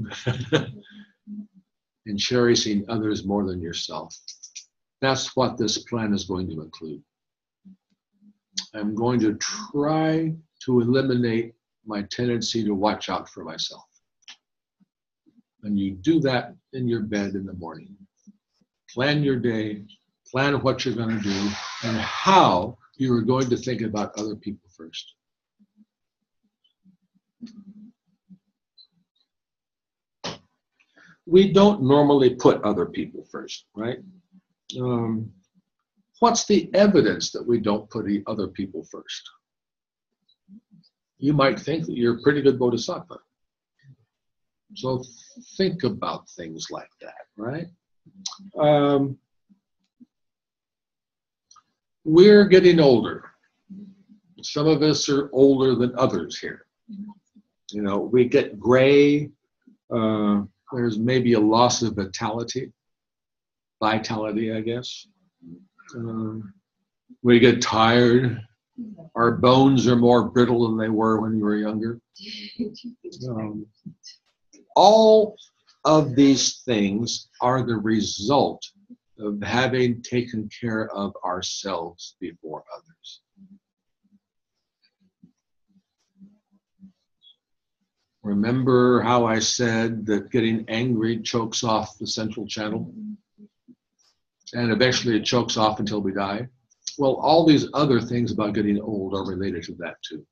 and cherishing others more than yourself. That's what this plan is going to include. I'm going to try to eliminate my tendency to watch out for myself. And you do that in your bed in the morning. Plan your day, plan what you're going to do, and how you are going to think about other people first. We don't normally put other people first, right? Um, what's the evidence that we don't put the other people first? You might think that you're a pretty good bodhisattva. So think about things like that, right? Um, we're getting older. Some of us are older than others here. You know, we get gray. Uh, There's maybe a loss of vitality, vitality, I guess. Um, we get tired. Our bones are more brittle than they were when you were younger. Um, all of these things are the result of having taken care of ourselves before others. Remember how I said that getting angry chokes off the central channel? And eventually it chokes off until we die? Well, all these other things about getting old are related to that too.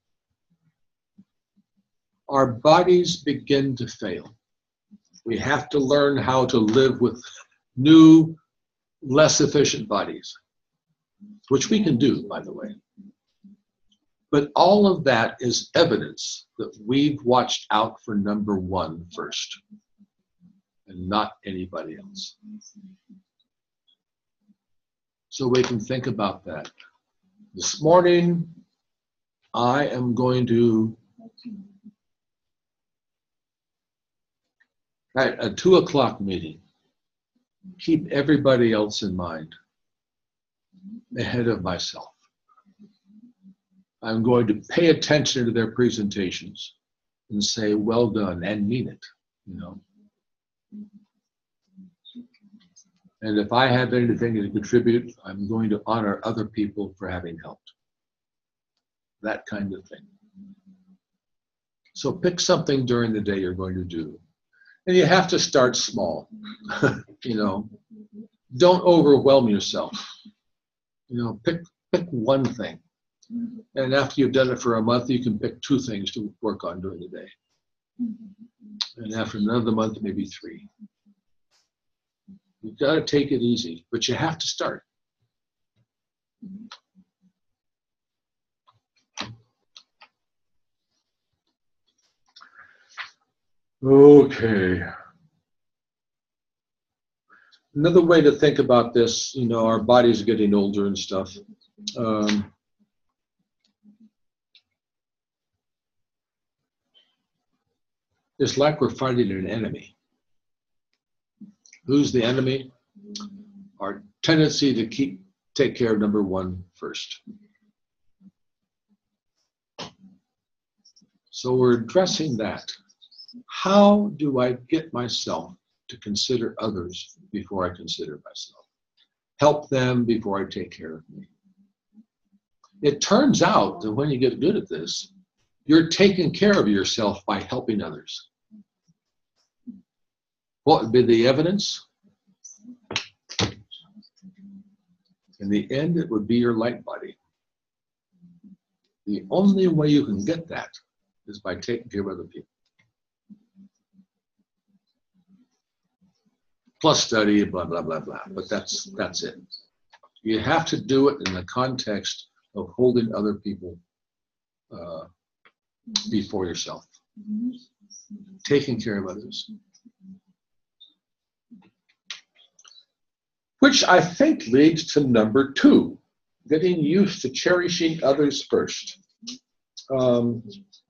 Our bodies begin to fail. We have to learn how to live with new, less efficient bodies, which we can do, by the way. But all of that is evidence that we've watched out for number one first, and not anybody else. So we can think about that. This morning, I am going to, at a two o'clock meeting, keep everybody else in mind ahead of myself. I'm going to pay attention to their presentations and say, well done, and mean it, you know. And if I have anything to contribute, I'm going to honor other people for having helped. That kind of thing. So pick something during the day you're going to do. And you have to start small. You know, don't overwhelm yourself. You know, pick pick one thing. And after you've done it for a month, you can pick two things to work on during the day. And after another month, maybe three. You've got to take it easy, but you have to start. Okay. Another way to think about this, you know, our bodies are getting older and stuff. Um, it's like we're fighting an enemy. Who's the enemy? Our tendency to keep take care of number one first. So we're addressing that. How do I get myself to consider others before I consider myself? Help them before I take care of me. It turns out that when you get good at this, you're taking care of yourself by helping others. What would be the evidence? In the end, it would be your light body. The only way you can get that is by taking care of other people. Plus study, blah, blah, blah, blah. But that's, that's it. You have to do it in the context of holding other people uh, before yourself. Taking care of others. Which I think leads to number two, getting used to cherishing others first. Um,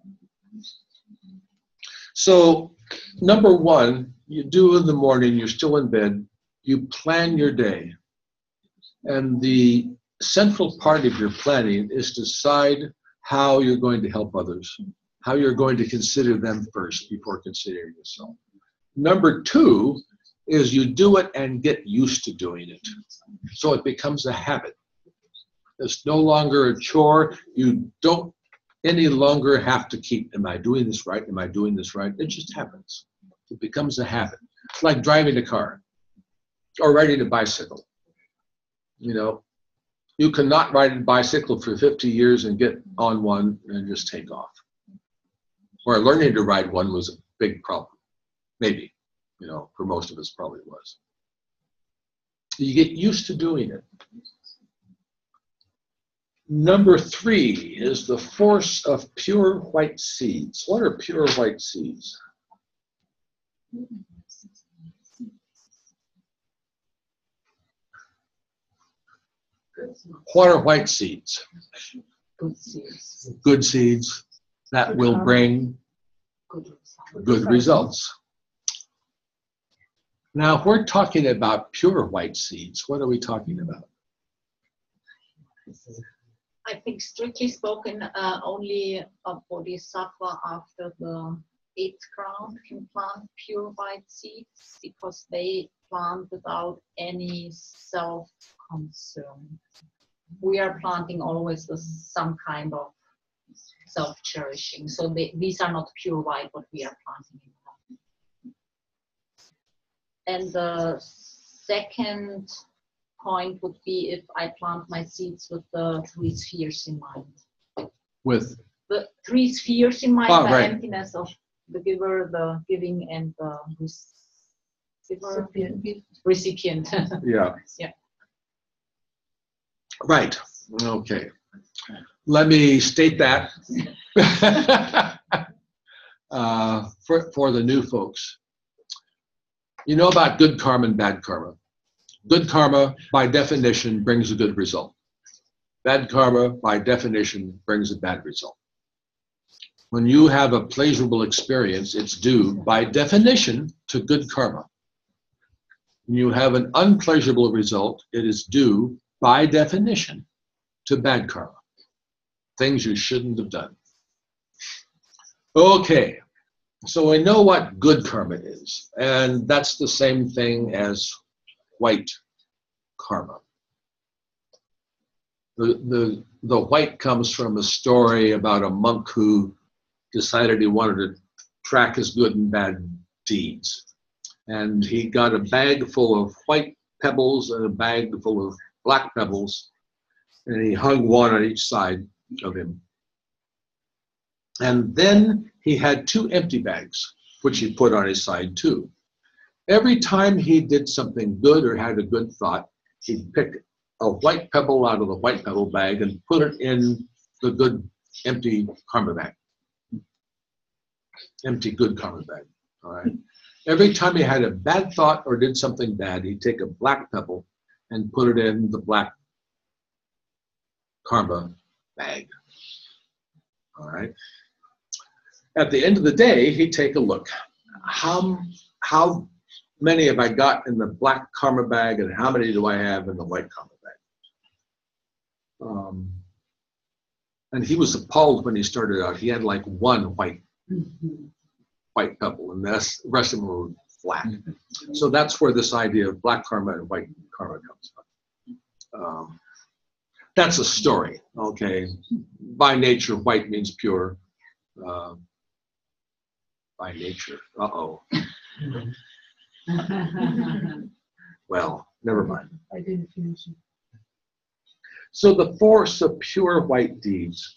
so, number one, you do in the morning, you're still in bed, you plan your day. And the central part of your planning is to decide how you're going to help others, how you're going to consider them first before considering yourself. Number two is you do it and get used to doing it. So it becomes a habit. It's no longer a chore. You don't any longer have to keep, am I doing this right? Am I doing this right? It just happens. It becomes a habit. It's like driving a car or riding a bicycle. You know, you cannot ride a bicycle for fifty years and get on one and just take off. Or learning to ride one was a big problem. Maybe. You know, for most of us probably was. You get used to doing it. Number three is the force of pure white seeds. What are pure white seeds? What are white seeds? Good seeds. Good seeds that will bring good results. Now, if we're talking about pure white seeds, what are we talking about? I think strictly spoken, uh, only a bodhisattva after the eighth ground can plant pure white seeds because they plant without any self-concern. We are planting always with some kind of self-cherishing. So they, these are not pure white what we are planting. And the second point would be if I plant my seeds with the three spheres in mind. With? The three spheres in mind, Oh, the right. emptiness of the giver, the giving, and the receiver, recipient. Yeah. Yeah. Right. Okay. Let me state that uh, for, for the new folks. You know about good karma and bad karma. Good karma, by definition, brings a good result. Bad karma, by definition, brings a bad result. When you have a pleasurable experience, it's due, by definition, to good karma. When you have an unpleasurable result, it is due, by definition, to bad karma. Things you shouldn't have done. Okay. So we know what good karma is, and that's the same thing as white karma. The, the, the white comes from a story about a monk who decided he wanted to track his good and bad deeds. And he got a bag full of white pebbles and a bag full of black pebbles, and he hung one on each side of him. And then he had two empty bags, which he put on his side too. Every time he did something good or had a good thought, he'd pick a white pebble out of the white pebble bag and put it in the good empty karma bag. Empty good karma bag, all right? Every time he had a bad thought or did something bad, he'd take a black pebble and put it in the black karma bag, all right? At the end of the day, he'd take a look. How, how many have I got in the black karma bag and how many do I have in the white karma bag? Um, and he was appalled when he started out. He had like one white Mm-hmm. white pebble, and the rest of them were black. So that's where this idea of black karma and white karma comes from. Um, that's a story, okay? By nature, white means pure. Uh, by nature, uh-oh. Well, never mind. I didn't finish it. So the force of pure white deeds.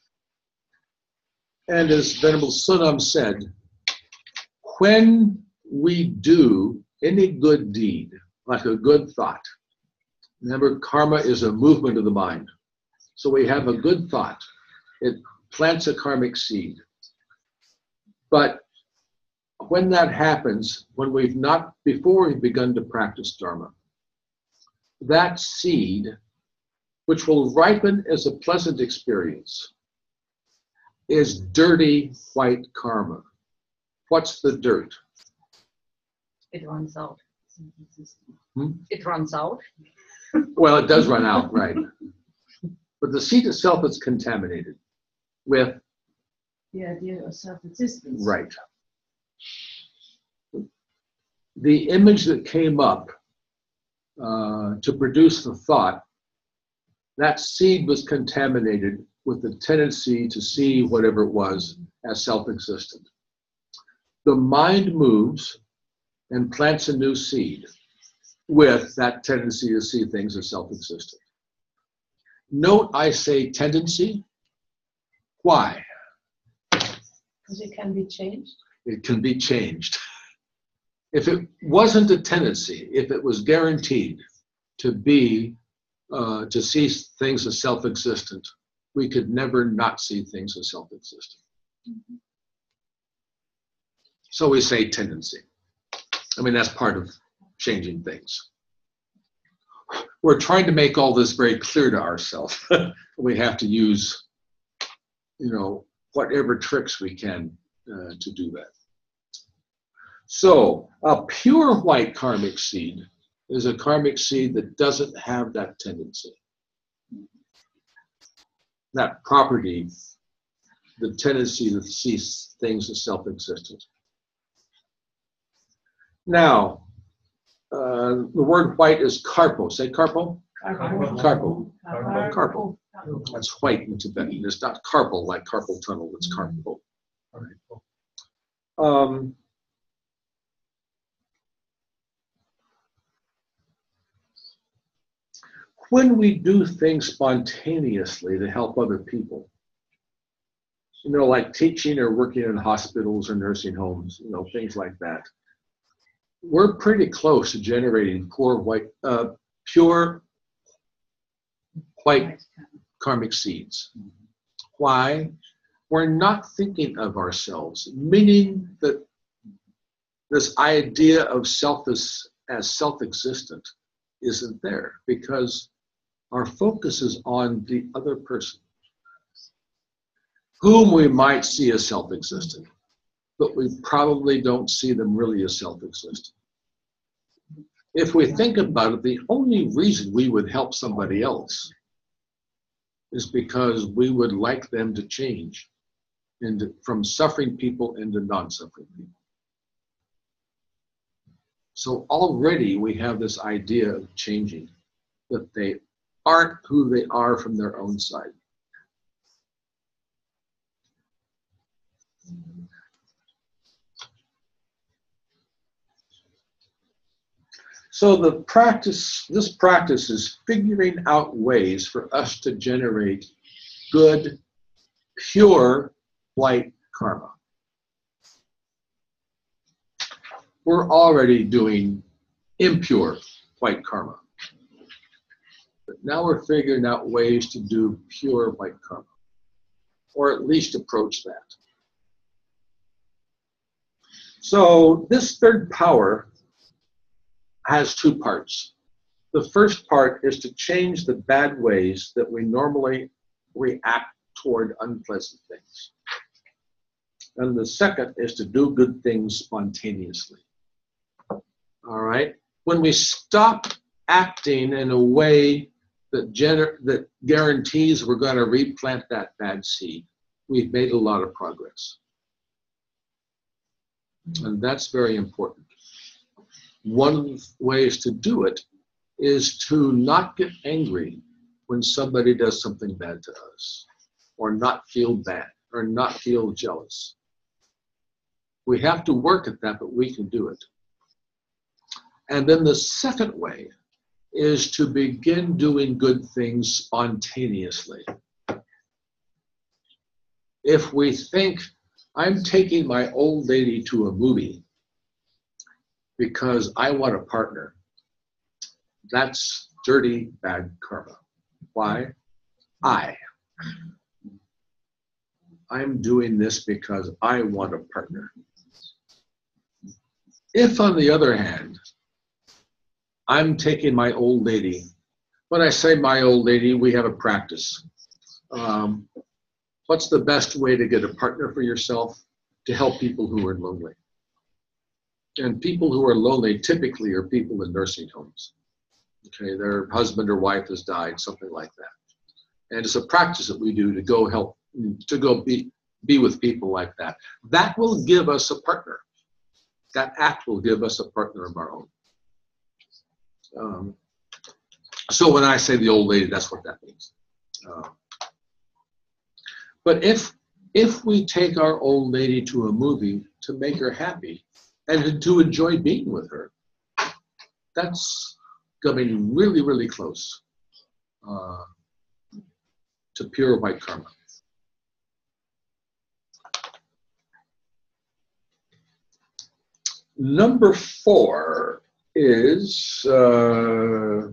And as Venerable Sunam said, when we do any good deed, like a good thought, remember karma is a movement of the mind. So we have a good thought. It plants a karmic seed. But when that happens, when we've not, before we've begun to practice Dharma, that seed, which will ripen as a pleasant experience, is dirty white karma. What's the dirt? It runs out. Hmm? It runs out. Well, it does run out, right? But the seed itself is contaminated with, The idea of self-existence. right. The image that came up uh, to produce the thought, that seed was contaminated with the tendency to see whatever it was as self-existent. The mind moves and plants a new seed with that tendency to see things as self-existent. Note I say tendency. Why? Because it can be changed. It can be changed. If it wasn't a tendency, if it was guaranteed to be, uh, to see things as self-existent, we could never not see things as self-existent. Mm-hmm. So we say tendency. I mean, that's part of changing things. We're trying to make all this very clear to ourselves. We have to use, you know, whatever tricks we can uh, to do that. So a pure white karmic seed is a karmic seed that doesn't have that tendency. That property, the tendency to see things as self-existent. Now, uh, the word white is karpo. Say karpo. Karpo. Karpo. Karpo. Karpo. That's white in Tibetan. It's not carpal like carpal tunnel. It's karpo. Um, when we do things spontaneously to help other people, you know, like teaching or working in hospitals or nursing homes, you know, things like that, we're pretty close to generating poor white, uh, pure white karmic seeds. Why? We're not thinking of ourselves, meaning that this idea of self as, as self-existent isn't there, because our focus is on the other person, whom we might see as self-existent, but we probably don't see them really as self-existent. If we think about it, the only reason we would help somebody else is because we would like them to change into, from suffering people into non-suffering people. So already we have this idea of changing that they aren't who they are from their own side. So the practice, this practice is figuring out ways for us to generate good, pure white karma. We're already doing impure white karma. But now we're figuring out ways to do pure white karma, or at least approach that. So this third power has two parts. The first part is to change the bad ways that we normally react toward unpleasant things. And the second is to do good things spontaneously. All right? When we stop acting in a way that, gener- that guarantees we're going to replant that bad seed, we've made a lot of progress. And that's very important. One of the ways to do it is to not get angry when somebody does something bad to us, or not feel bad, or not feel jealous. We have to work at that, but we can do it. And then the second way is to begin doing good things spontaneously. If we think, I'm taking my old lady to a movie because I want a partner, that's dirty, bad karma. Why? I. I'm doing this because I want a partner. If, on the other hand, I'm taking my old lady, when I say my old lady, we have a practice. Um, what's the best way to get a partner for yourself? To help people who are lonely. And people who are lonely typically are people in nursing homes. Okay, their husband or wife has died, something like that. And it's a practice that we do to go help, to go be, be with people like that. That will give us a partner. That act will give us a partner of our own. Um, so when I say the old lady, that's what that means. Uh, but if if we take our old lady to a movie to make her happy and to enjoy being with her, that's coming really, really close uh, to pure white karma. Number four is, uh,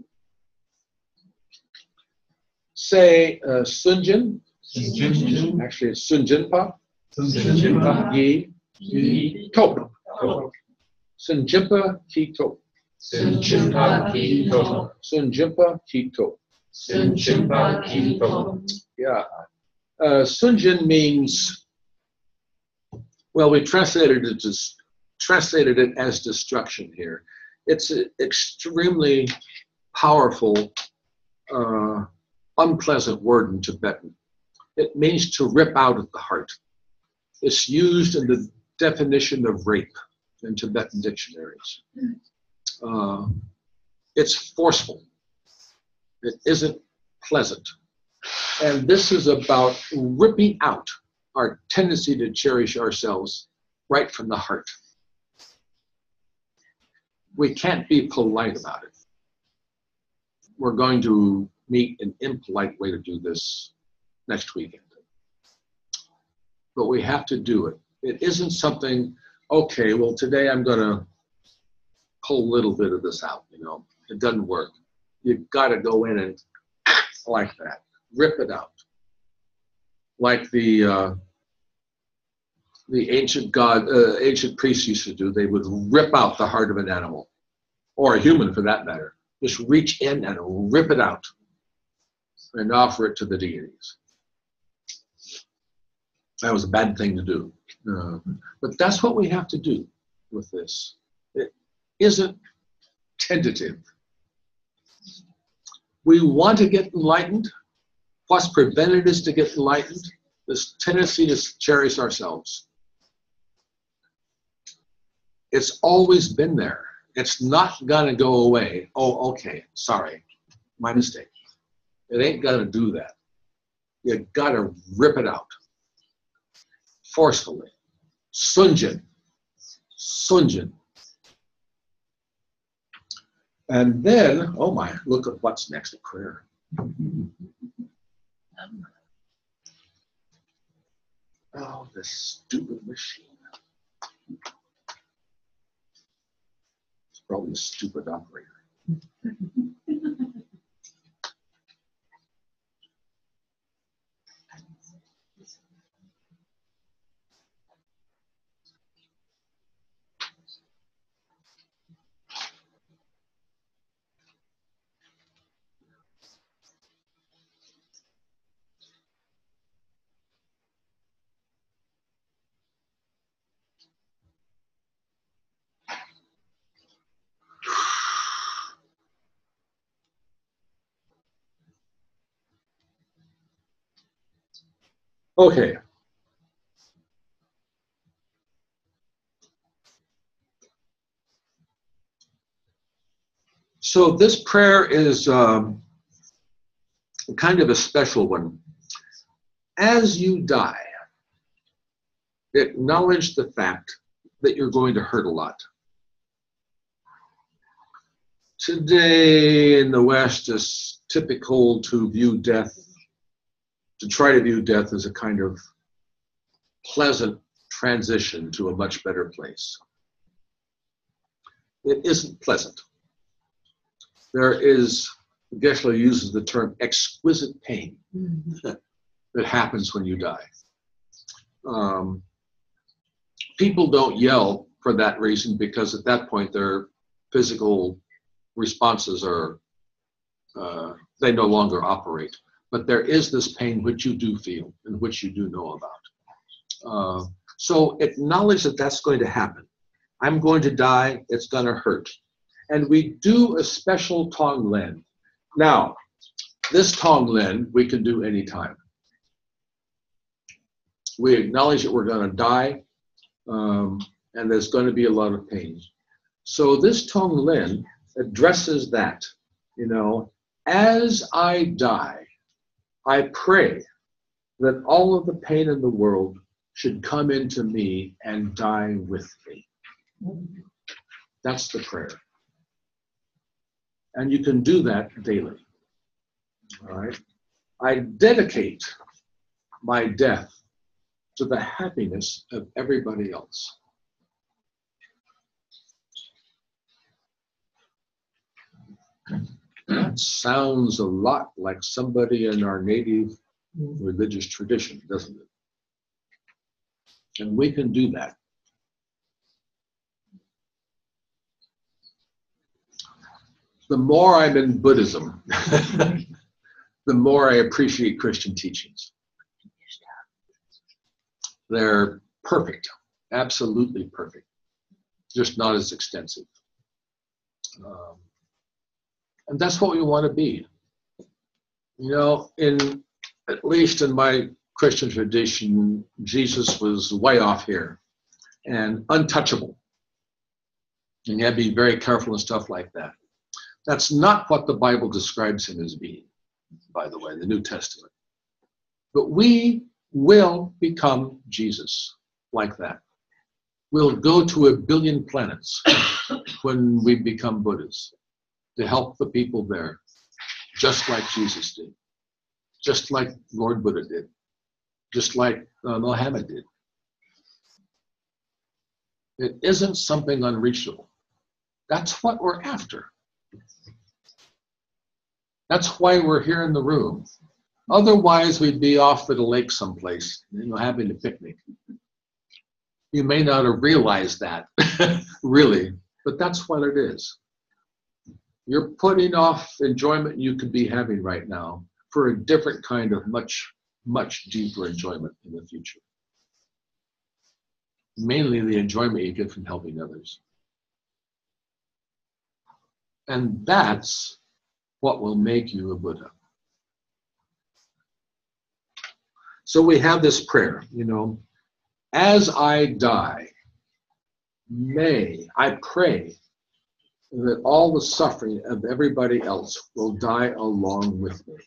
say, uh, Sunjin. Sunjin. Actually, it's Sunjinpa. Sunjinpa. Yi. Yi. Top. To. Sunjinpa Ki Top. Sunjinpa Ki To. Sunjinpa Ki Top. Sunjinpa Ki To. Yeah. Uh, Sunjin means, well, we translated it as, translated it as destruction here. It's an extremely powerful, uh, unpleasant word in Tibetan. It means to rip out at the heart. It's used in the definition of rape in Tibetan dictionaries. Uh, it's forceful. It isn't pleasant. And this is about ripping out our tendency to cherish ourselves right from the heart. We can't be polite about it. We're going to meet an impolite way to do this next weekend. But we have to do it. It isn't something, okay, well, today I'm going to pull a little bit of this out, you know. It doesn't work. You've got to go in and like that. Rip it out. Like the uh, the ancient god, uh, ancient priests used to do. They would rip out the heart of an animal, or a human for that matter. Just reach in and rip it out and offer it to the deities. That was a bad thing to do. Uh, but that's what we have to do with this. It isn't tentative. We want to get enlightened. What's prevented us to get enlightened? This tendency to cherish ourselves. It's always been there. It's not going to go away. Oh, okay, sorry. my mistake. It ain't gonna do that. You gotta rip it out. Forcefully. Sunjin. Sunjin. And then, oh my, look at what's next to prayer. Oh, this stupid machine. It's probably a stupid operator. Okay. So this prayer is um, kind of a special one. As you die, acknowledge the fact that you're going to hurt a lot. Today in the West, it's typical to view death, to try to view death as a kind of pleasant transition to a much better place. It isn't pleasant. There is, Geshe uses the term exquisite pain mm-hmm. that happens when you die. Um, people don't yell for that reason because at that point their physical responses are, uh, they no longer operate. But there is this pain which you do feel and which you do know about. Uh, so acknowledge that that's going to happen. I'm going to die, it's going to hurt. And we do a special Tonglen. Now, this Tonglen we can do anytime. We acknowledge that we're going to die, um, and there's going to be a lot of pain. So this Tonglen addresses that, you know, as I die, I pray that all of the pain in the world should come into me and die with me. That's the prayer. And you can do that daily. All right? I dedicate my death to the happiness of everybody else. That sounds a lot like somebody in our native religious tradition, doesn't it? And we can do that. The more I'm in Buddhism, the more I appreciate Christian teachings. They're perfect, absolutely perfect, just not as extensive. Um, and that's what we want to be. You know, in at least in my Christian tradition, Jesus was way off here and untouchable. And you have to be very careful and stuff like that. That's not what the Bible describes him as being, by the way, the New Testament. But we will become Jesus like that. We'll go to a billion planets when we become Buddhas to help the people there, just like Jesus did, just like Lord Buddha did, just like uh, Muhammad did. It isn't something unreachable. That's what we're after. That's why we're here in the room. Otherwise, we'd be off at a lake someplace, you know, having a picnic. You may not have realized that, really, but that's what it is. You're putting off enjoyment you could be having right now for a different kind of much, much deeper enjoyment in the future. Mainly the enjoyment you get from helping others. And that's what will make you a Buddha. So we have this prayer, you know, as I die, may, I pray and that all the suffering of everybody else will die along with me.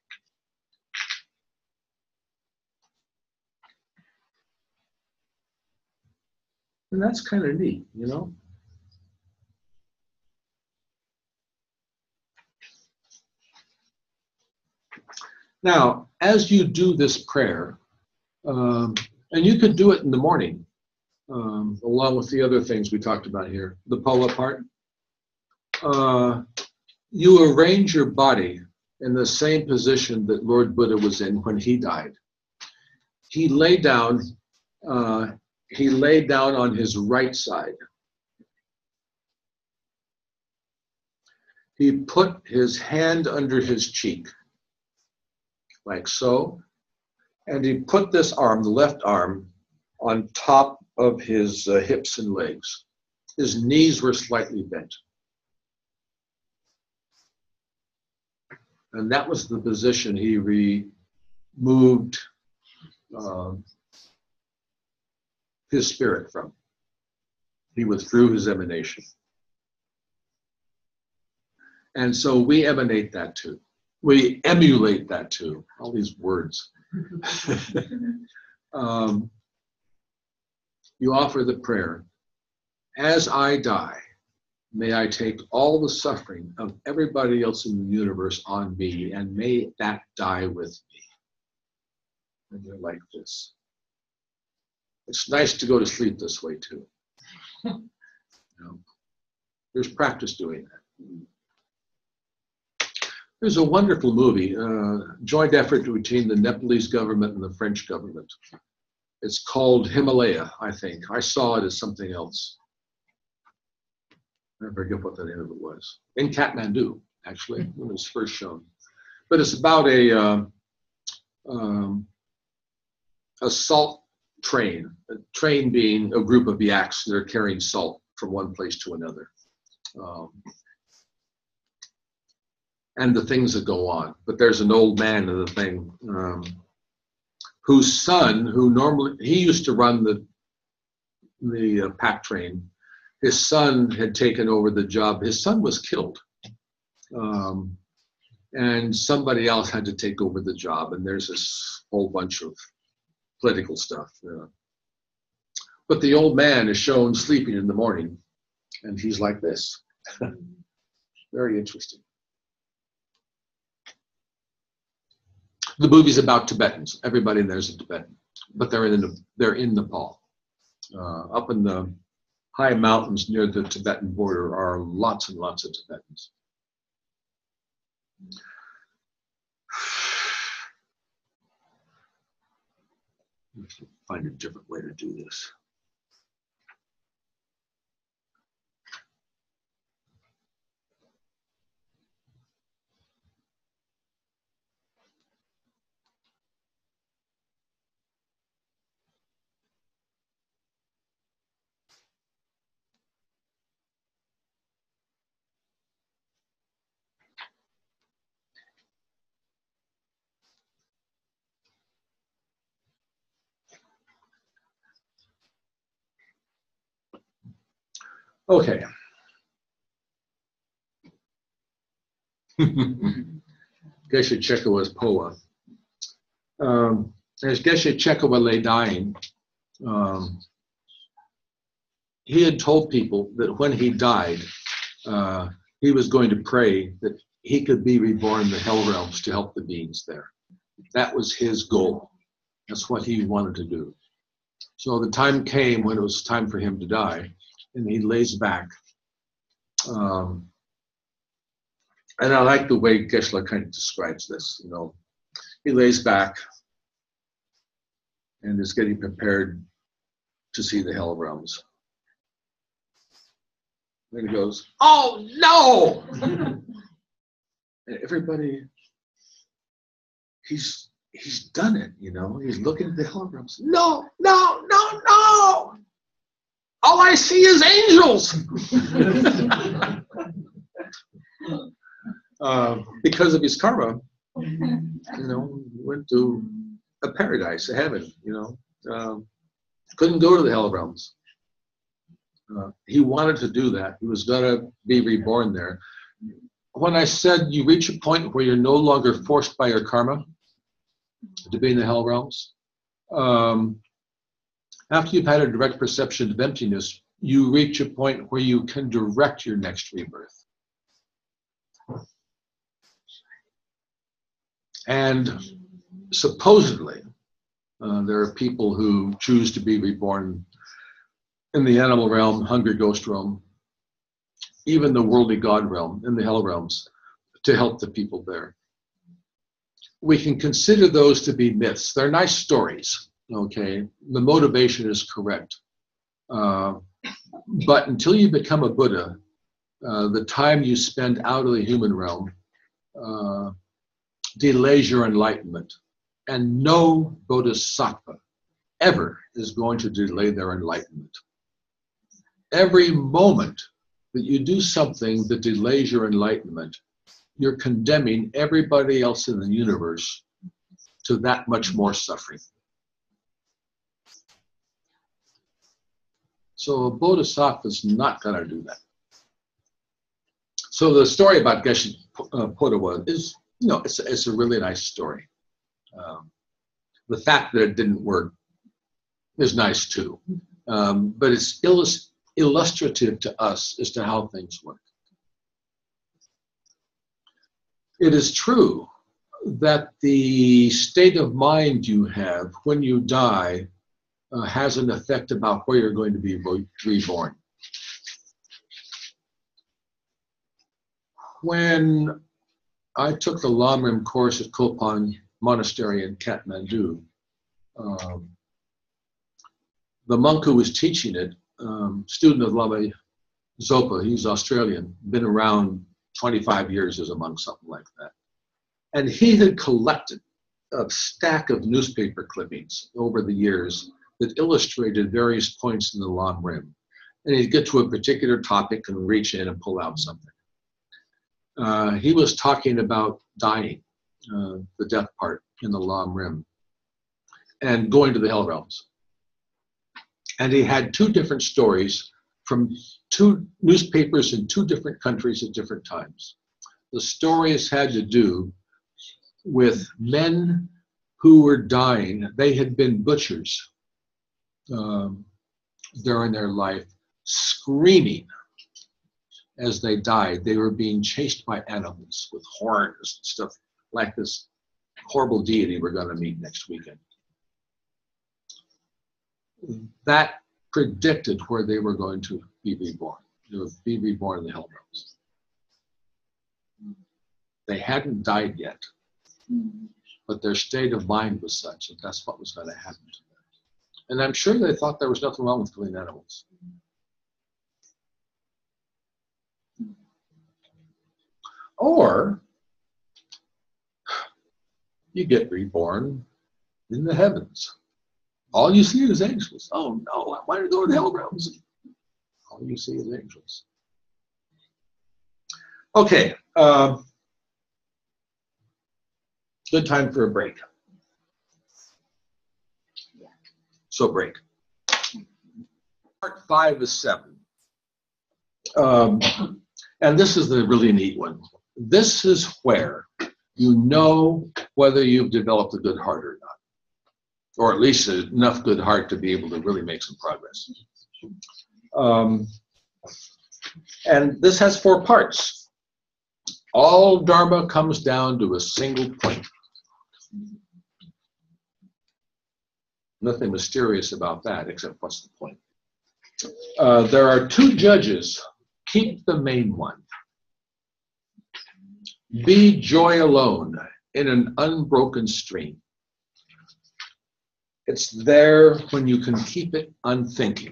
And that's kind of neat, you know? Now, as you do this prayer, um, and you could do it in the morning, um, along with the other things we talked about here, the Pola part, uh, you arrange your body in the same position that Lord Buddha was in when he died. He lay down, uh, he lay down on his right side. He put his hand under his cheek, like so, and he put this arm, the left arm, on top of his uh, hips and legs. His knees were slightly bent. And that was the position he removed um, his spirit from. He withdrew his emanation. And so we emanate that too. We emulate that too. All these words. um, you offer the prayer, as I die, may I take all the suffering of everybody else in the universe on me, and may that die with me. And you're like this. It's nice to go to sleep this way too. You know, there's practice doing that. There's a wonderful movie, uh, joint effort between the Nepalese government and the French government. It's called Himalaya, I think. I saw it as something else. I forget what the name of it was. In Kathmandu, actually, when it was first shown. But it's about a, uh, um, a salt train, a train being a group of yaks that are carrying salt from one place to another. Um, and the things that go on. But there's an old man in the thing um, whose son, who normally, he used to run the, the uh, pack train. His son had taken over the job. His son was killed. Um, and somebody else had to take over the job. And there's this whole bunch of political stuff. Uh, but the old man is shown sleeping in the morning. And he's like this. Very interesting. The movie's about Tibetans. Everybody in there is a Tibetan. But they're in, the, they're in Nepal. Uh, up in the high mountains near the Tibetan border are lots and lots of Tibetans. Let's find a different way to do this. Okay. Geshe Chekawa's Poa. Um, as Geshe Chekawa lay dying, um, he had told people that when he died, uh, he was going to pray that he could be reborn in the hell realms to help the beings there. That was his goal. That's what he wanted to do. So the time came when it was time for him to die, and he lays back. Um, and I like the way Geshe kind of describes this, you know. He lays back and is getting prepared to see the hell realms. Then he goes, oh no! And everybody, he's he's done it, you know. He's looking at the hell realms. No, no, no, no! All I see is angels. uh, because of his karma, you know, went to a paradise, a heaven, you know. Um, couldn't go to the hell realms. Uh, he wanted to do that. He was going to be reborn there. When I said you reach a point where you're no longer forced by your karma to be in the hell realms, um, after you've had a direct perception of emptiness, you reach a point where you can direct your next rebirth. And supposedly, uh, there are people who choose to be reborn in the animal realm, hungry ghost realm, even the worldly god realm, in the hell realms, to help the people there. We can consider those to be myths. They're nice stories, okay? The motivation is correct. Uh, but until you become a Buddha, uh, the time you spend out of the human realm uh, delays your enlightenment. And no bodhisattva ever is going to delay their enlightenment. Every moment that you do something that delays your enlightenment, you're condemning everybody else in the universe to that much more suffering. So a bodhisattva is not going to do that. So the story about Geshe Pudawa is, you know, it's, it's a really nice story. Um, the fact that it didn't work is nice too, um, but it's illus illustrative to us as to how things work. It is true that the state of mind you have when you die uh, has an effect about where you're going to be reborn. When I took the Lamrim course at Kopan Monastery in Kathmandu, um, the monk who was teaching it, um, student of Lama Zopa, he's Australian, been around twenty-five years as a monk, something like that. And he had collected a stack of newspaper clippings over the years that illustrated various points in the Lamrim. And he'd get to a particular topic and reach in and pull out something. Uh, he was talking about dying, uh, the death part in the Lamrim, and going to the hell realms. And he had two different stories from two newspapers in two different countries at different times. The stories had to do with men who were dying. They had been butchers um, during their life, screaming as they died. They were being chased by animals with horns and stuff like this horrible deity we're going to meet next weekend. That predicted where they were going to be reborn. They would be reborn in the hell realms. They hadn't died yet, but their state of mind was such that that's what was going to happen to them. And I'm sure they thought there was nothing wrong with killing animals. Or you get reborn in the heavens. All you see is angels. Oh no, I want to go to the hell realms. All you see is angels. Okay, um, good time for a break. So break. Part five is seven. Um, and this is the really neat one. This is where you know whether you've developed a good heart or not, or at least enough good heart to be able to really make some progress. Um, and this has four parts. All Dharma comes down to a single point. Nothing mysterious about that, except what's the point? Uh, there are two judges. Keep the main one. Be joy alone in an unbroken stream. It's there when you can keep it unthinking.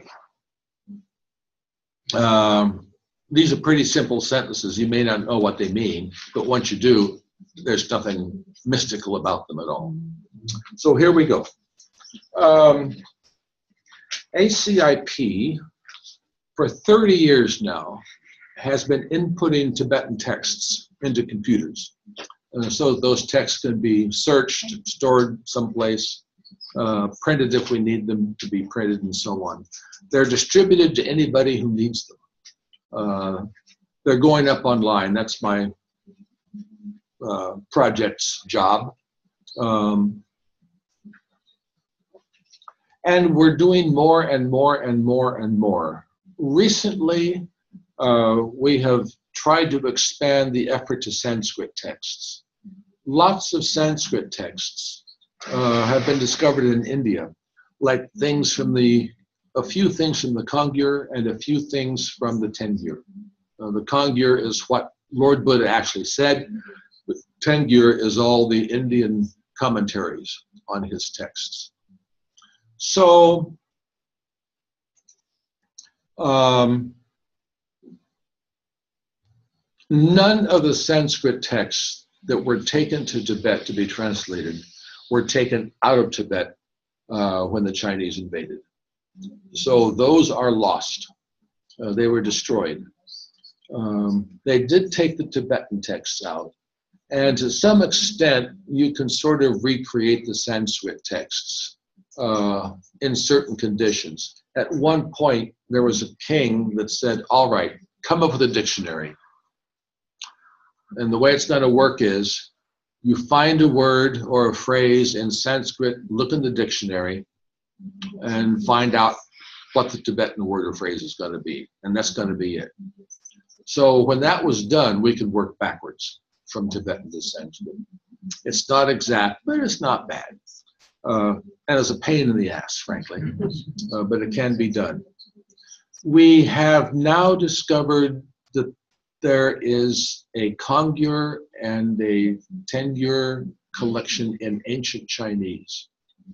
Um, these are pretty simple sentences. You may not know what they mean, but once you do, there's nothing mystical about them at all. So here we go. Um, A C I P, for thirty years now, has been inputting Tibetan texts into computers. And so those texts can be searched, stored someplace, uh, printed if we need them to be printed, and so on. They're distributed to anybody who needs them. Uh, they're going up online. That's my uh, project's job. Um, and we're doing more and more and more and more. Recently, uh, we have tried to expand the effort to Sanskrit texts. Lots of Sanskrit texts uh, have been discovered in India, like things from the, a few things from the Kangyur and a few things from the Tengyur. Uh, the Kangyur is what Lord Buddha actually said. The Tengyur is all the Indian commentaries on his texts. So, um, none of the Sanskrit texts that were taken to Tibet to be translated were taken out of Tibet uh, when the Chinese invaded. So those are lost. Uh, they were destroyed. Um, they did take the Tibetan texts out. And to some extent, you can sort of recreate the Sanskrit texts uh, in certain conditions. At one point, there was a king that said, all right, come up with a dictionary. And the way it's going to work is you find a word or a phrase in Sanskrit, look in the dictionary, and find out what the Tibetan word or phrase is going to be. And that's going to be it. So when that was done, we could work backwards from Tibetan to Sanskrit. It's not exact, but it's not bad. Uh, and it's a pain in the ass, frankly, uh, but it can be done. We have now discovered that there is a Kangyur and a Tengyur collection in ancient Chinese.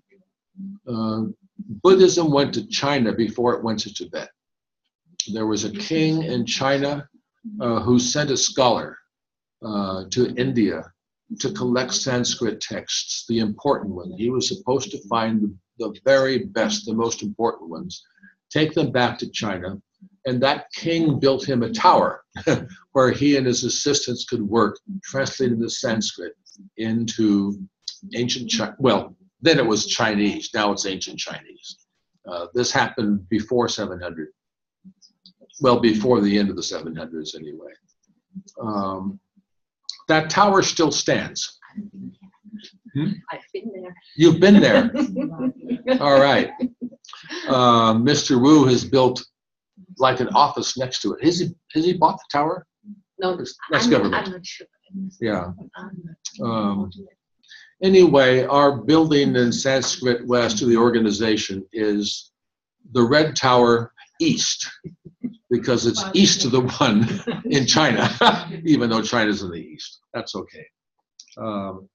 Uh, Buddhism went to China before it went to Tibet. There was a king in China uh, who sent a scholar uh, to India to collect Sanskrit texts, the important ones. He was supposed to find the, the very best, the most important ones, take them back to China, and that king built him a tower where he and his assistants could work, translating the Sanskrit into ancient Chinese. Well, then it was Chinese, now it's ancient Chinese. Uh, this happened before seven hundred. Well, before the end of the seven hundreds anyway. Um, that tower still stands. Hmm? I've been there. You've been there. All right. Uh, Mister Wu has built like an office next to it. Has he, has he bought the tower? No, That's I'm, government. I'm not sure. Yeah. I'm not Um, anyway, our building in Sanskrit West to the organization is the Red Tower East, because it's east of the one in China, even though China's in the east. That's okay. Um,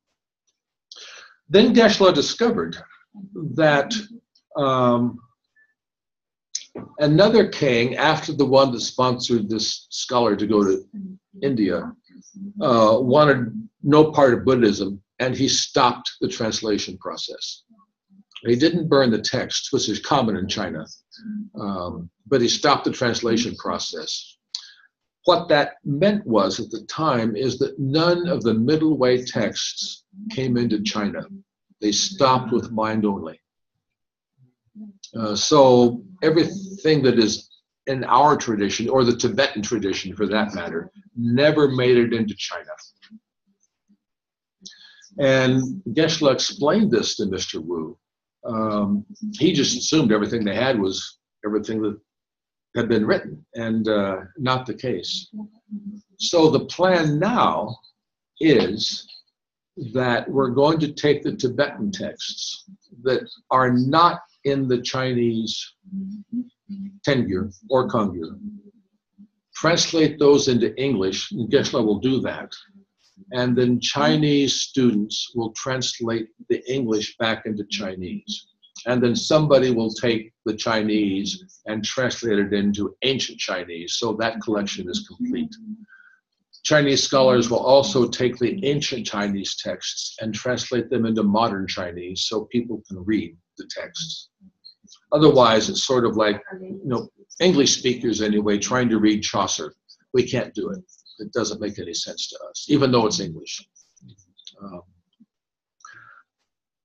then Geshe-la discovered that um, another king, after the one that sponsored this scholar to go to India, uh, wanted no part of Buddhism, and he stopped the translation process. He didn't burn the text, which is common in China, um, but he stopped the translation process. What that meant was, at the time, is that none of the middle way texts came into China. They stopped with mind only. Uh, so everything that is in our tradition, or the Tibetan tradition for that matter, never made it into China. And Geshe-la explained this to Mister Wu. Um, he just assumed everything they had was everything that had been written, and uh, not the case. So the plan now is that we're going to take the Tibetan texts that are not in the Chinese Tengyur or Kangyur, translate those into English, and Geshe-la will do that. And then Chinese students will translate the English back into Chinese. And then somebody will take the Chinese and translate it into ancient Chinese, so that collection is complete. Chinese scholars will also take the ancient Chinese texts and translate them into modern Chinese so people can read the texts. Otherwise, it's sort of like, you know, English speakers anyway, trying to read Chaucer. We can't do it. It doesn't make any sense to us, even though it's English. Um,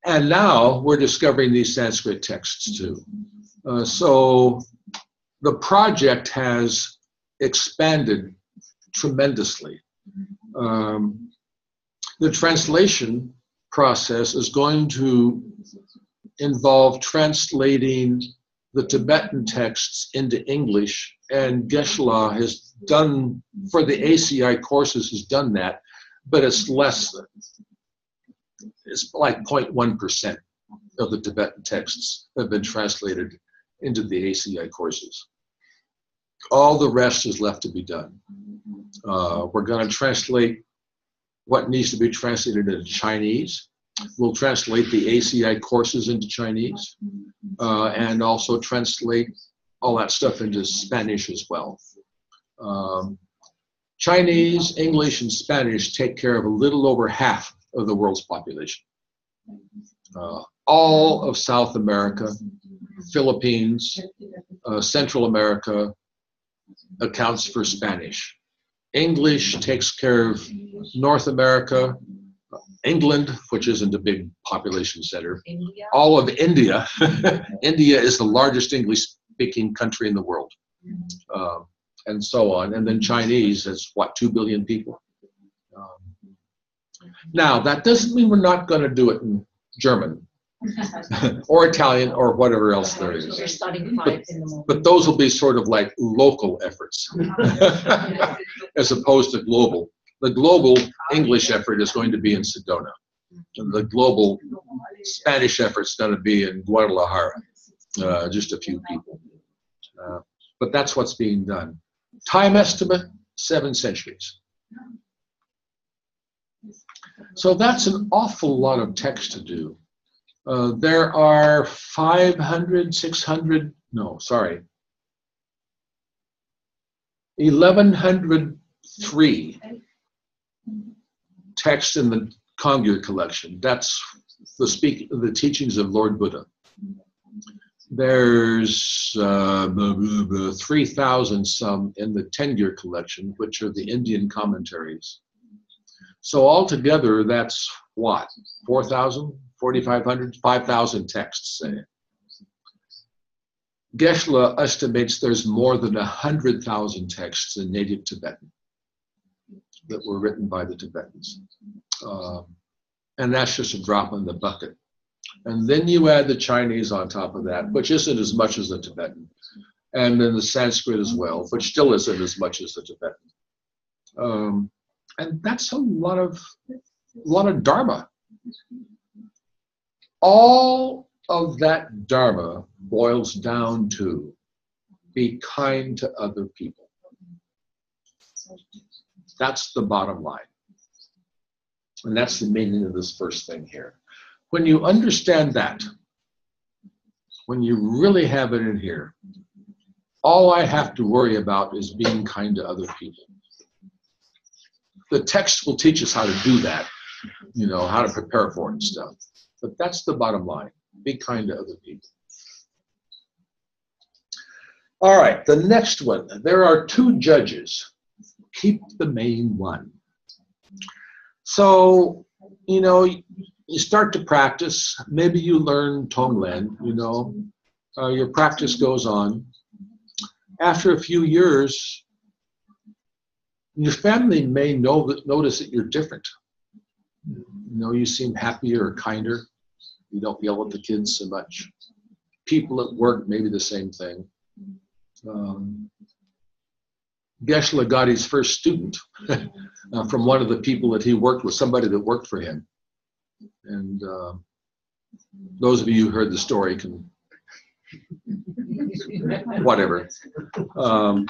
And now we're discovering these Sanskrit texts too. Uh, so the project has expanded tremendously. Um, the translation process is going to involve translating the Tibetan texts into English, and Geshe-la has done, for the A C I courses, has done that, but it's less than, it's like zero point one percent of the Tibetan texts have been translated into the A C I courses. All the rest is left to be done. Uh, we're going to translate what needs to be translated into Chinese. We'll translate the A C I courses into Chinese, uh, and also translate all that stuff into Spanish as well. Um, Chinese, English, and Spanish take care of a little over half of the world's population. Uh, all of South America, Philippines, uh, Central America accounts for Spanish. English takes care of North America, England, which isn't a big population center, India. all of India. India is the largest English-speaking country in the world, uh, and so on. And then Chinese is, what, two billion people? Um, now, that doesn't mean we're not going to do it in German or Italian or whatever else there is. We're studying five in the moment. But those will be sort of like local efforts as opposed to global. The global English effort is going to be in Sedona. And the global Spanish effort is going to be in Guadalajara, uh, just a few people. Uh, but that's what's being done. Time estimate, seven centuries. So that's an awful lot of text to do. Uh, there are five hundred, six hundred, no, sorry, eleven oh three texts in the Kangyur collection. That's the speak, the teachings of Lord Buddha. There's uh, three thousand some in the Tengyur collection, which are the Indian commentaries. So altogether, that's what, four thousand, forty-five hundred, five thousand texts, say. Geshe-la estimates there's more than one hundred thousand texts in native Tibetan that were written by the Tibetans. Um, and that's just a drop in the bucket. And then you add the Chinese on top of that, which isn't as much as the Tibetan. And then the Sanskrit as well, which still isn't as much as the Tibetan. Um, and that's a lot of, a lot of Dharma. All of that Dharma boils down to be kind to other people. That's the bottom line. And that's the meaning of this first thing here. When you understand that, when you really have it in here, all I have to worry about is being kind to other people. The text will teach us how to do that, you know, how to prepare for it and stuff. But that's the bottom line. Be kind to other people. All right, the next one. There are two judges. Keep the main one. So, you know, you start to practice. Maybe you learn Tonglen, you know. Uh, your practice goes on. After a few years, your family may know that, notice that you're different. You know, you seem happier or kinder. You don't yell at the kids so much. People at work, maybe the same thing. Um, Geshe-la got his first student uh, from one of the people that he worked with, somebody that worked for him. And uh, those of you who heard the story can, whatever. Um,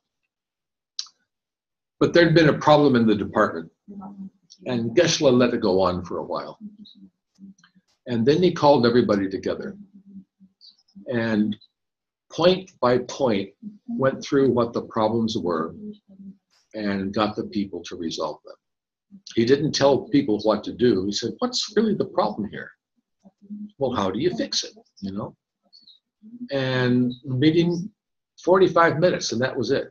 but there'd been a problem in the department, and Geshe-la let it go on for a while. And then he called everybody together and point by point went through what the problems were and got the people to resolve them. He didn't tell people what to do. He said, what's really the problem here? Well, how do you fix it, you know? And meeting forty-five minutes, and that was it.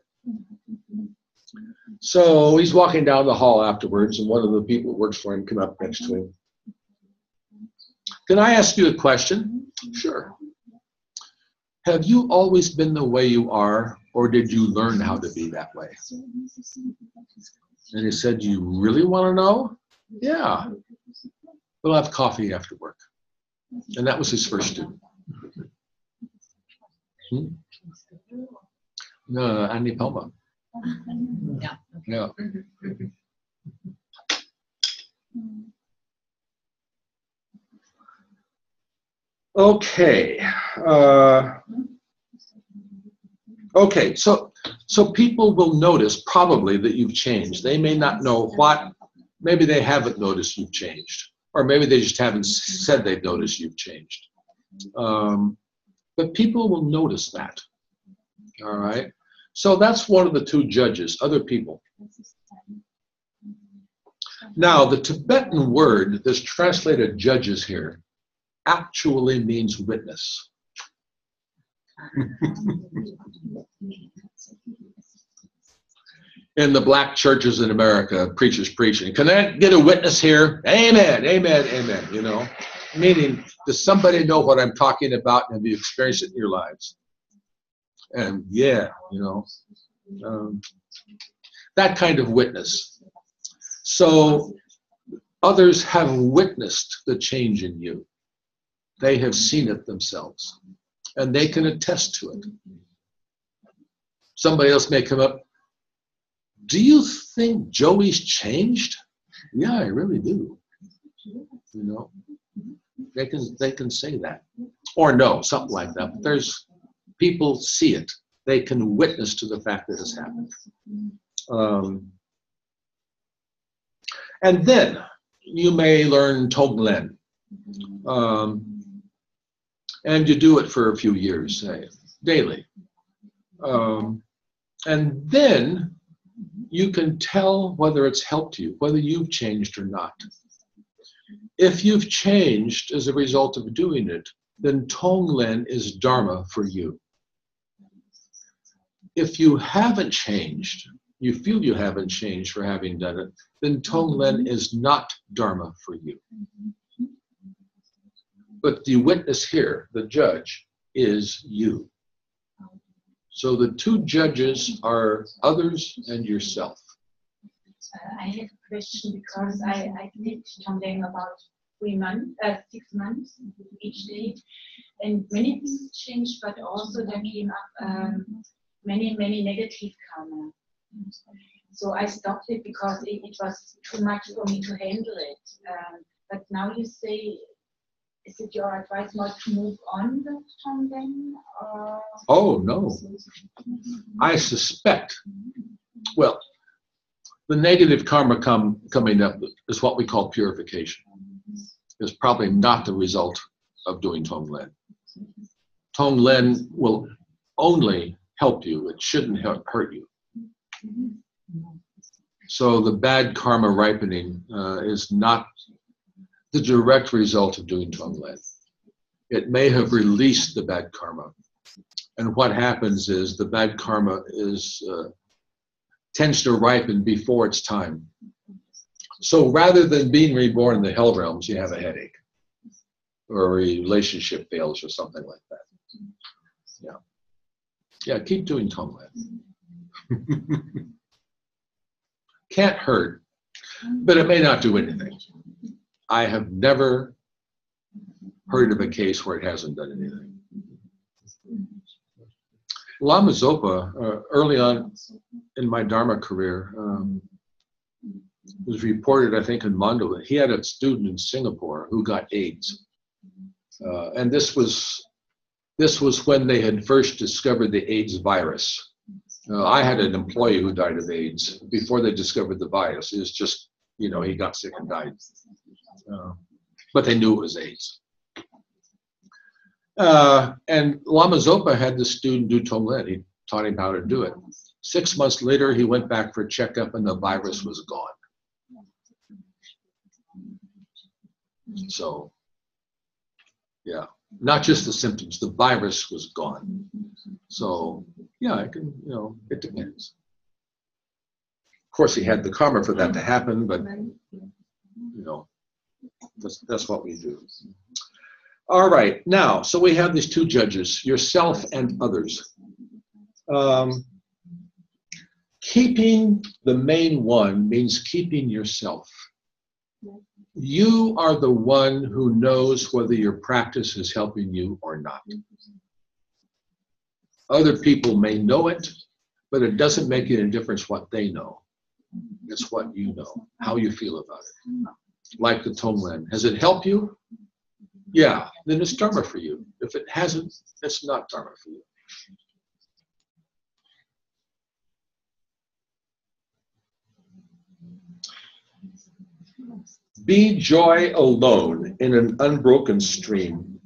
So he's walking down the hall afterwards, and one of the people that works for him came up next to him. Can I ask you a question? Sure. Have you always been the way you are, or did you learn how to be that way? And he said, you really want to know? Yeah. We'll have coffee after work. And that was his first student. Hmm? No, Andy Pelma. Yeah. Yeah. Okay. Uh, okay. So, so people will notice probably that you've changed. They may not know what. Maybe they haven't noticed you've changed, or maybe they just haven't said they've noticed you've changed. Um, but people will notice that. All right. So that's one of the two judges, other people. Now, the Tibetan word that's translated judges here actually means witness. In the black churches in America, preachers preaching, can I get a witness here? Amen, amen, amen, you know. Meaning, does somebody know what I'm talking about and have you experienced it in your lives? And yeah, you know, um, that kind of witness. So others have witnessed the change in you. They have seen it themselves, and they can attest to it. Somebody else may come up, do you think Joey's changed? Yeah, I really do. You know, they can, they can say that. Or no, something like that. But there's, people see it. They can witness to the fact that it's happened. Um, and then you may learn Tonglen. Um, and you do it for a few years, say, daily. Um, and then you can tell whether it's helped you, whether you've changed or not. If you've changed as a result of doing it, then Tonglen is Dharma for you. If you haven't changed, you feel you haven't changed for having done it, then Tonglen is not Dharma for you. But the witness here, the judge, is you. So the two judges are others and yourself. Uh, I have a question because I, I did something about three months, uh, six months each day, and many things changed, but also there came up um, many, many negative karma. So I stopped it because it, it was too much for me to handle it. Um, but now you say, is it your advice not to move on from them? Or? Oh, no. I suspect, well, the negative karma come, coming up is what we call purification. It's probably not the result of doing Tonglen. Tonglen will only help you. It shouldn't hurt you. So the bad karma ripening uh, is not the direct result of doing Tonglen. It may have released the bad karma. And what happens is the bad karma is uh, tends to ripen before its time. So rather than being reborn in the hell realms, you have a headache or a relationship fails or something like that. Yeah. Yeah, keep doing Tonglen. Can't hurt, but it may not do anything. I have never heard of a case where it hasn't done anything. Lama Zopa, uh, early on in my Dharma career, um, was reported, I think, in Mandalay. He had a student in Singapore who got AIDS. Uh, and this was, this was when they had first discovered the AIDS virus. Uh, I had an employee who died of AIDS before they discovered the virus. It was just, you know, he got sick and died. Uh, but they knew it was AIDS. Uh, and Lama Zopa had the student do Tonglen. He taught him how to do it. Six months later, he went back for a checkup and the virus was gone. So, yeah, not just the symptoms, the virus was gone. So, yeah, I can, you know, it depends. Of course, he had the karma for that to happen, but, you know, that's, that's what we do. All right, now, so we have these two judges, yourself and others. Um, keeping the main one means keeping yourself. You are the one who knows whether your practice is helping you or not. Other people may know it, but it doesn't make any difference what they know. It's what you know, how you feel about it. Like the Tonglen. Has it helped you? Yeah, then it's Dharma for you. If it hasn't, it's not Dharma for you. Be joy alone in an unbroken stream.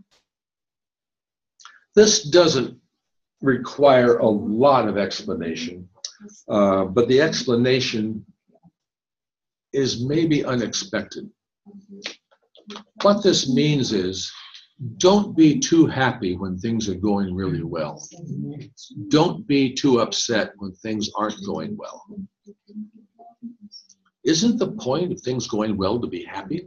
This doesn't require a lot of explanation, uh, but the explanation is maybe unexpected. What this means is, don't be too happy when things are going really well. Don't be too upset when things aren't going well. Isn't the point of things going well to be happy?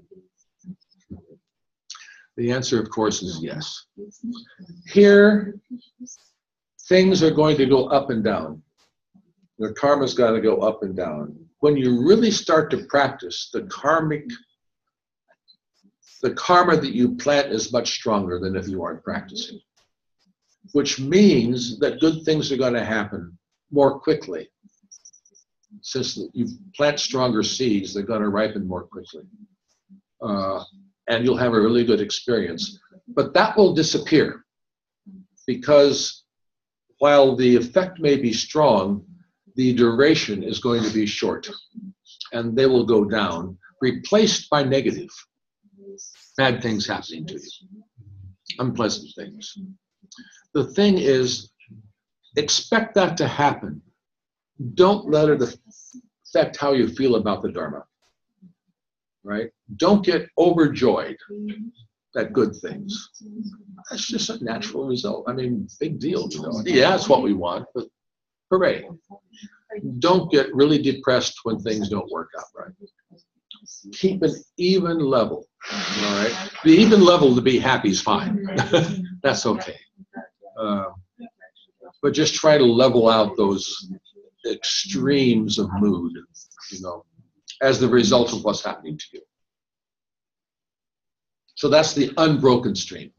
The answer, of course, is yes. Here, things are going to go up and down. The karma's got to go up and down. When you really start to practice, the karmic, the karma that you plant is much stronger than if you aren't practicing. Which means that good things are going to happen more quickly. Since you plant stronger seeds, they're going to ripen more quickly. Uh, and you'll have a really good experience. But that will disappear because while the effect may be strong, the duration is going to be short. And they will go down, replaced by negative. Bad things happening to you. Unpleasant things. The thing is, expect that to happen. Don't let it affect how you feel about the Dharma, right? Don't get overjoyed at good things. That's just a natural result. I mean, big deal, you know. Yeah, that's what we want, but hooray. Don't get really depressed when things don't work out right. Keep an even level, all right? The even level to be happy is fine. That's okay. Uh, but just try to level out those extremes of mood, you know, as the result of what's happening to you. So that's the unbroken stream.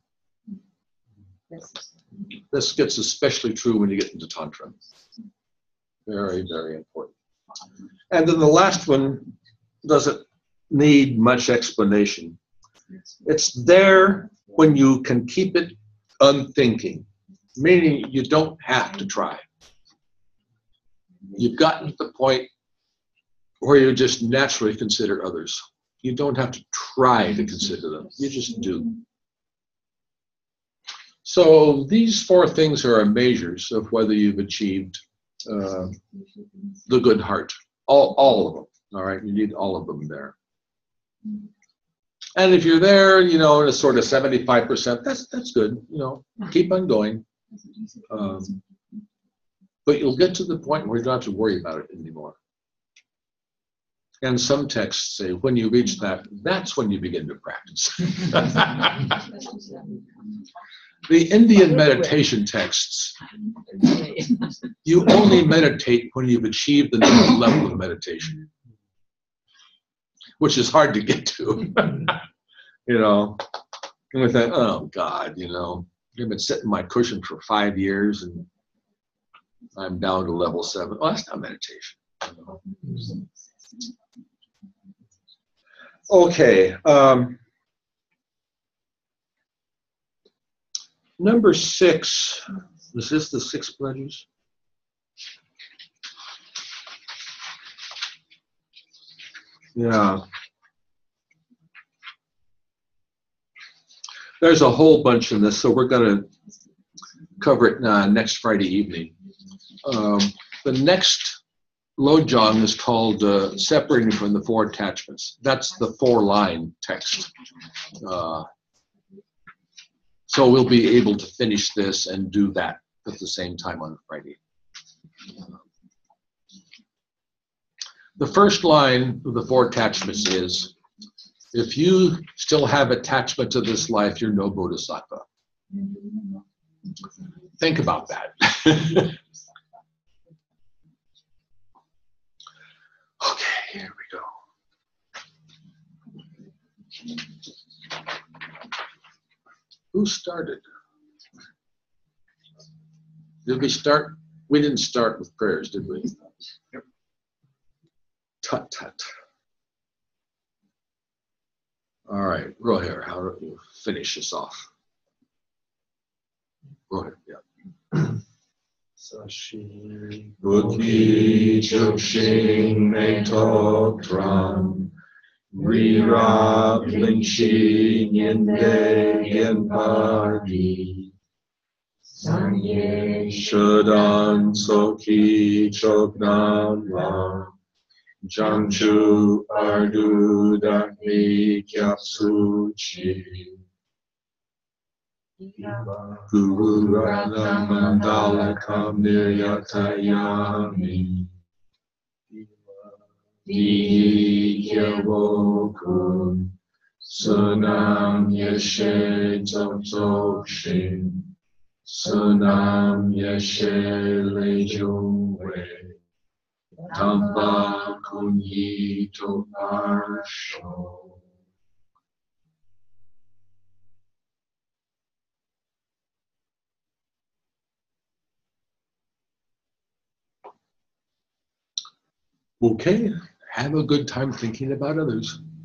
This gets especially true when you get into Tantra. Very, very important. And then the last one doesn't need much explanation. It's there when you can keep it unthinking, meaning you don't have to try. You've gotten to the point where you just naturally consider others. You don't have to try to consider them. You just do. So these four things are measures of whether you've achieved uh, the good heart. All, all of them. All right, you need all of them there. And if you're there, you know, in a sort of seventy-five percent, that's that's good. You know, keep on going. Um, but you'll get to the point where you don't have to worry about it anymore. And some texts say, when you reach that, that's when you begin to practice. The Indian meditation texts, you only meditate when you've achieved the next level of meditation, which is hard to get to. You know, and we think, oh God, you know, I've been sitting in my cushion for five years and I'm down to level seven. Oh, that's not meditation. You know? Okay. Um, number six. Is this the six pledges? Yeah. There's a whole bunch in this, so we're going to cover it uh, next Friday evening. Um, the next Lojong is called uh, Separating from the Four Attachments. That's the four-line text. Uh, so we'll be able to finish this and do that at the same time on Friday. The first line of the Four Attachments is, If you still have attachment to this life, you're no bodhisattva. Think about that. Okay, here we go. Who started? Did we start? We didn't start with prayers, did we? Yep. Tut tut. All right, Rohir, how do you finish this off? Rohir, yeah. Sashi Buddhi Chukshing Metok Tram Rira Lingshi Nyende Genpadi Sanye Shudan Soki Choknam Ram Jangchu Ardu Dakni Kyapsu Chi Guru Ratna Mandala Kam Niryatayami Dihi Kyavokun Sunam Yeshe Toktokshin Sunam Yeshe Lejungwe Tampa Kunyi Toparsho. Okay, have a good time thinking about others.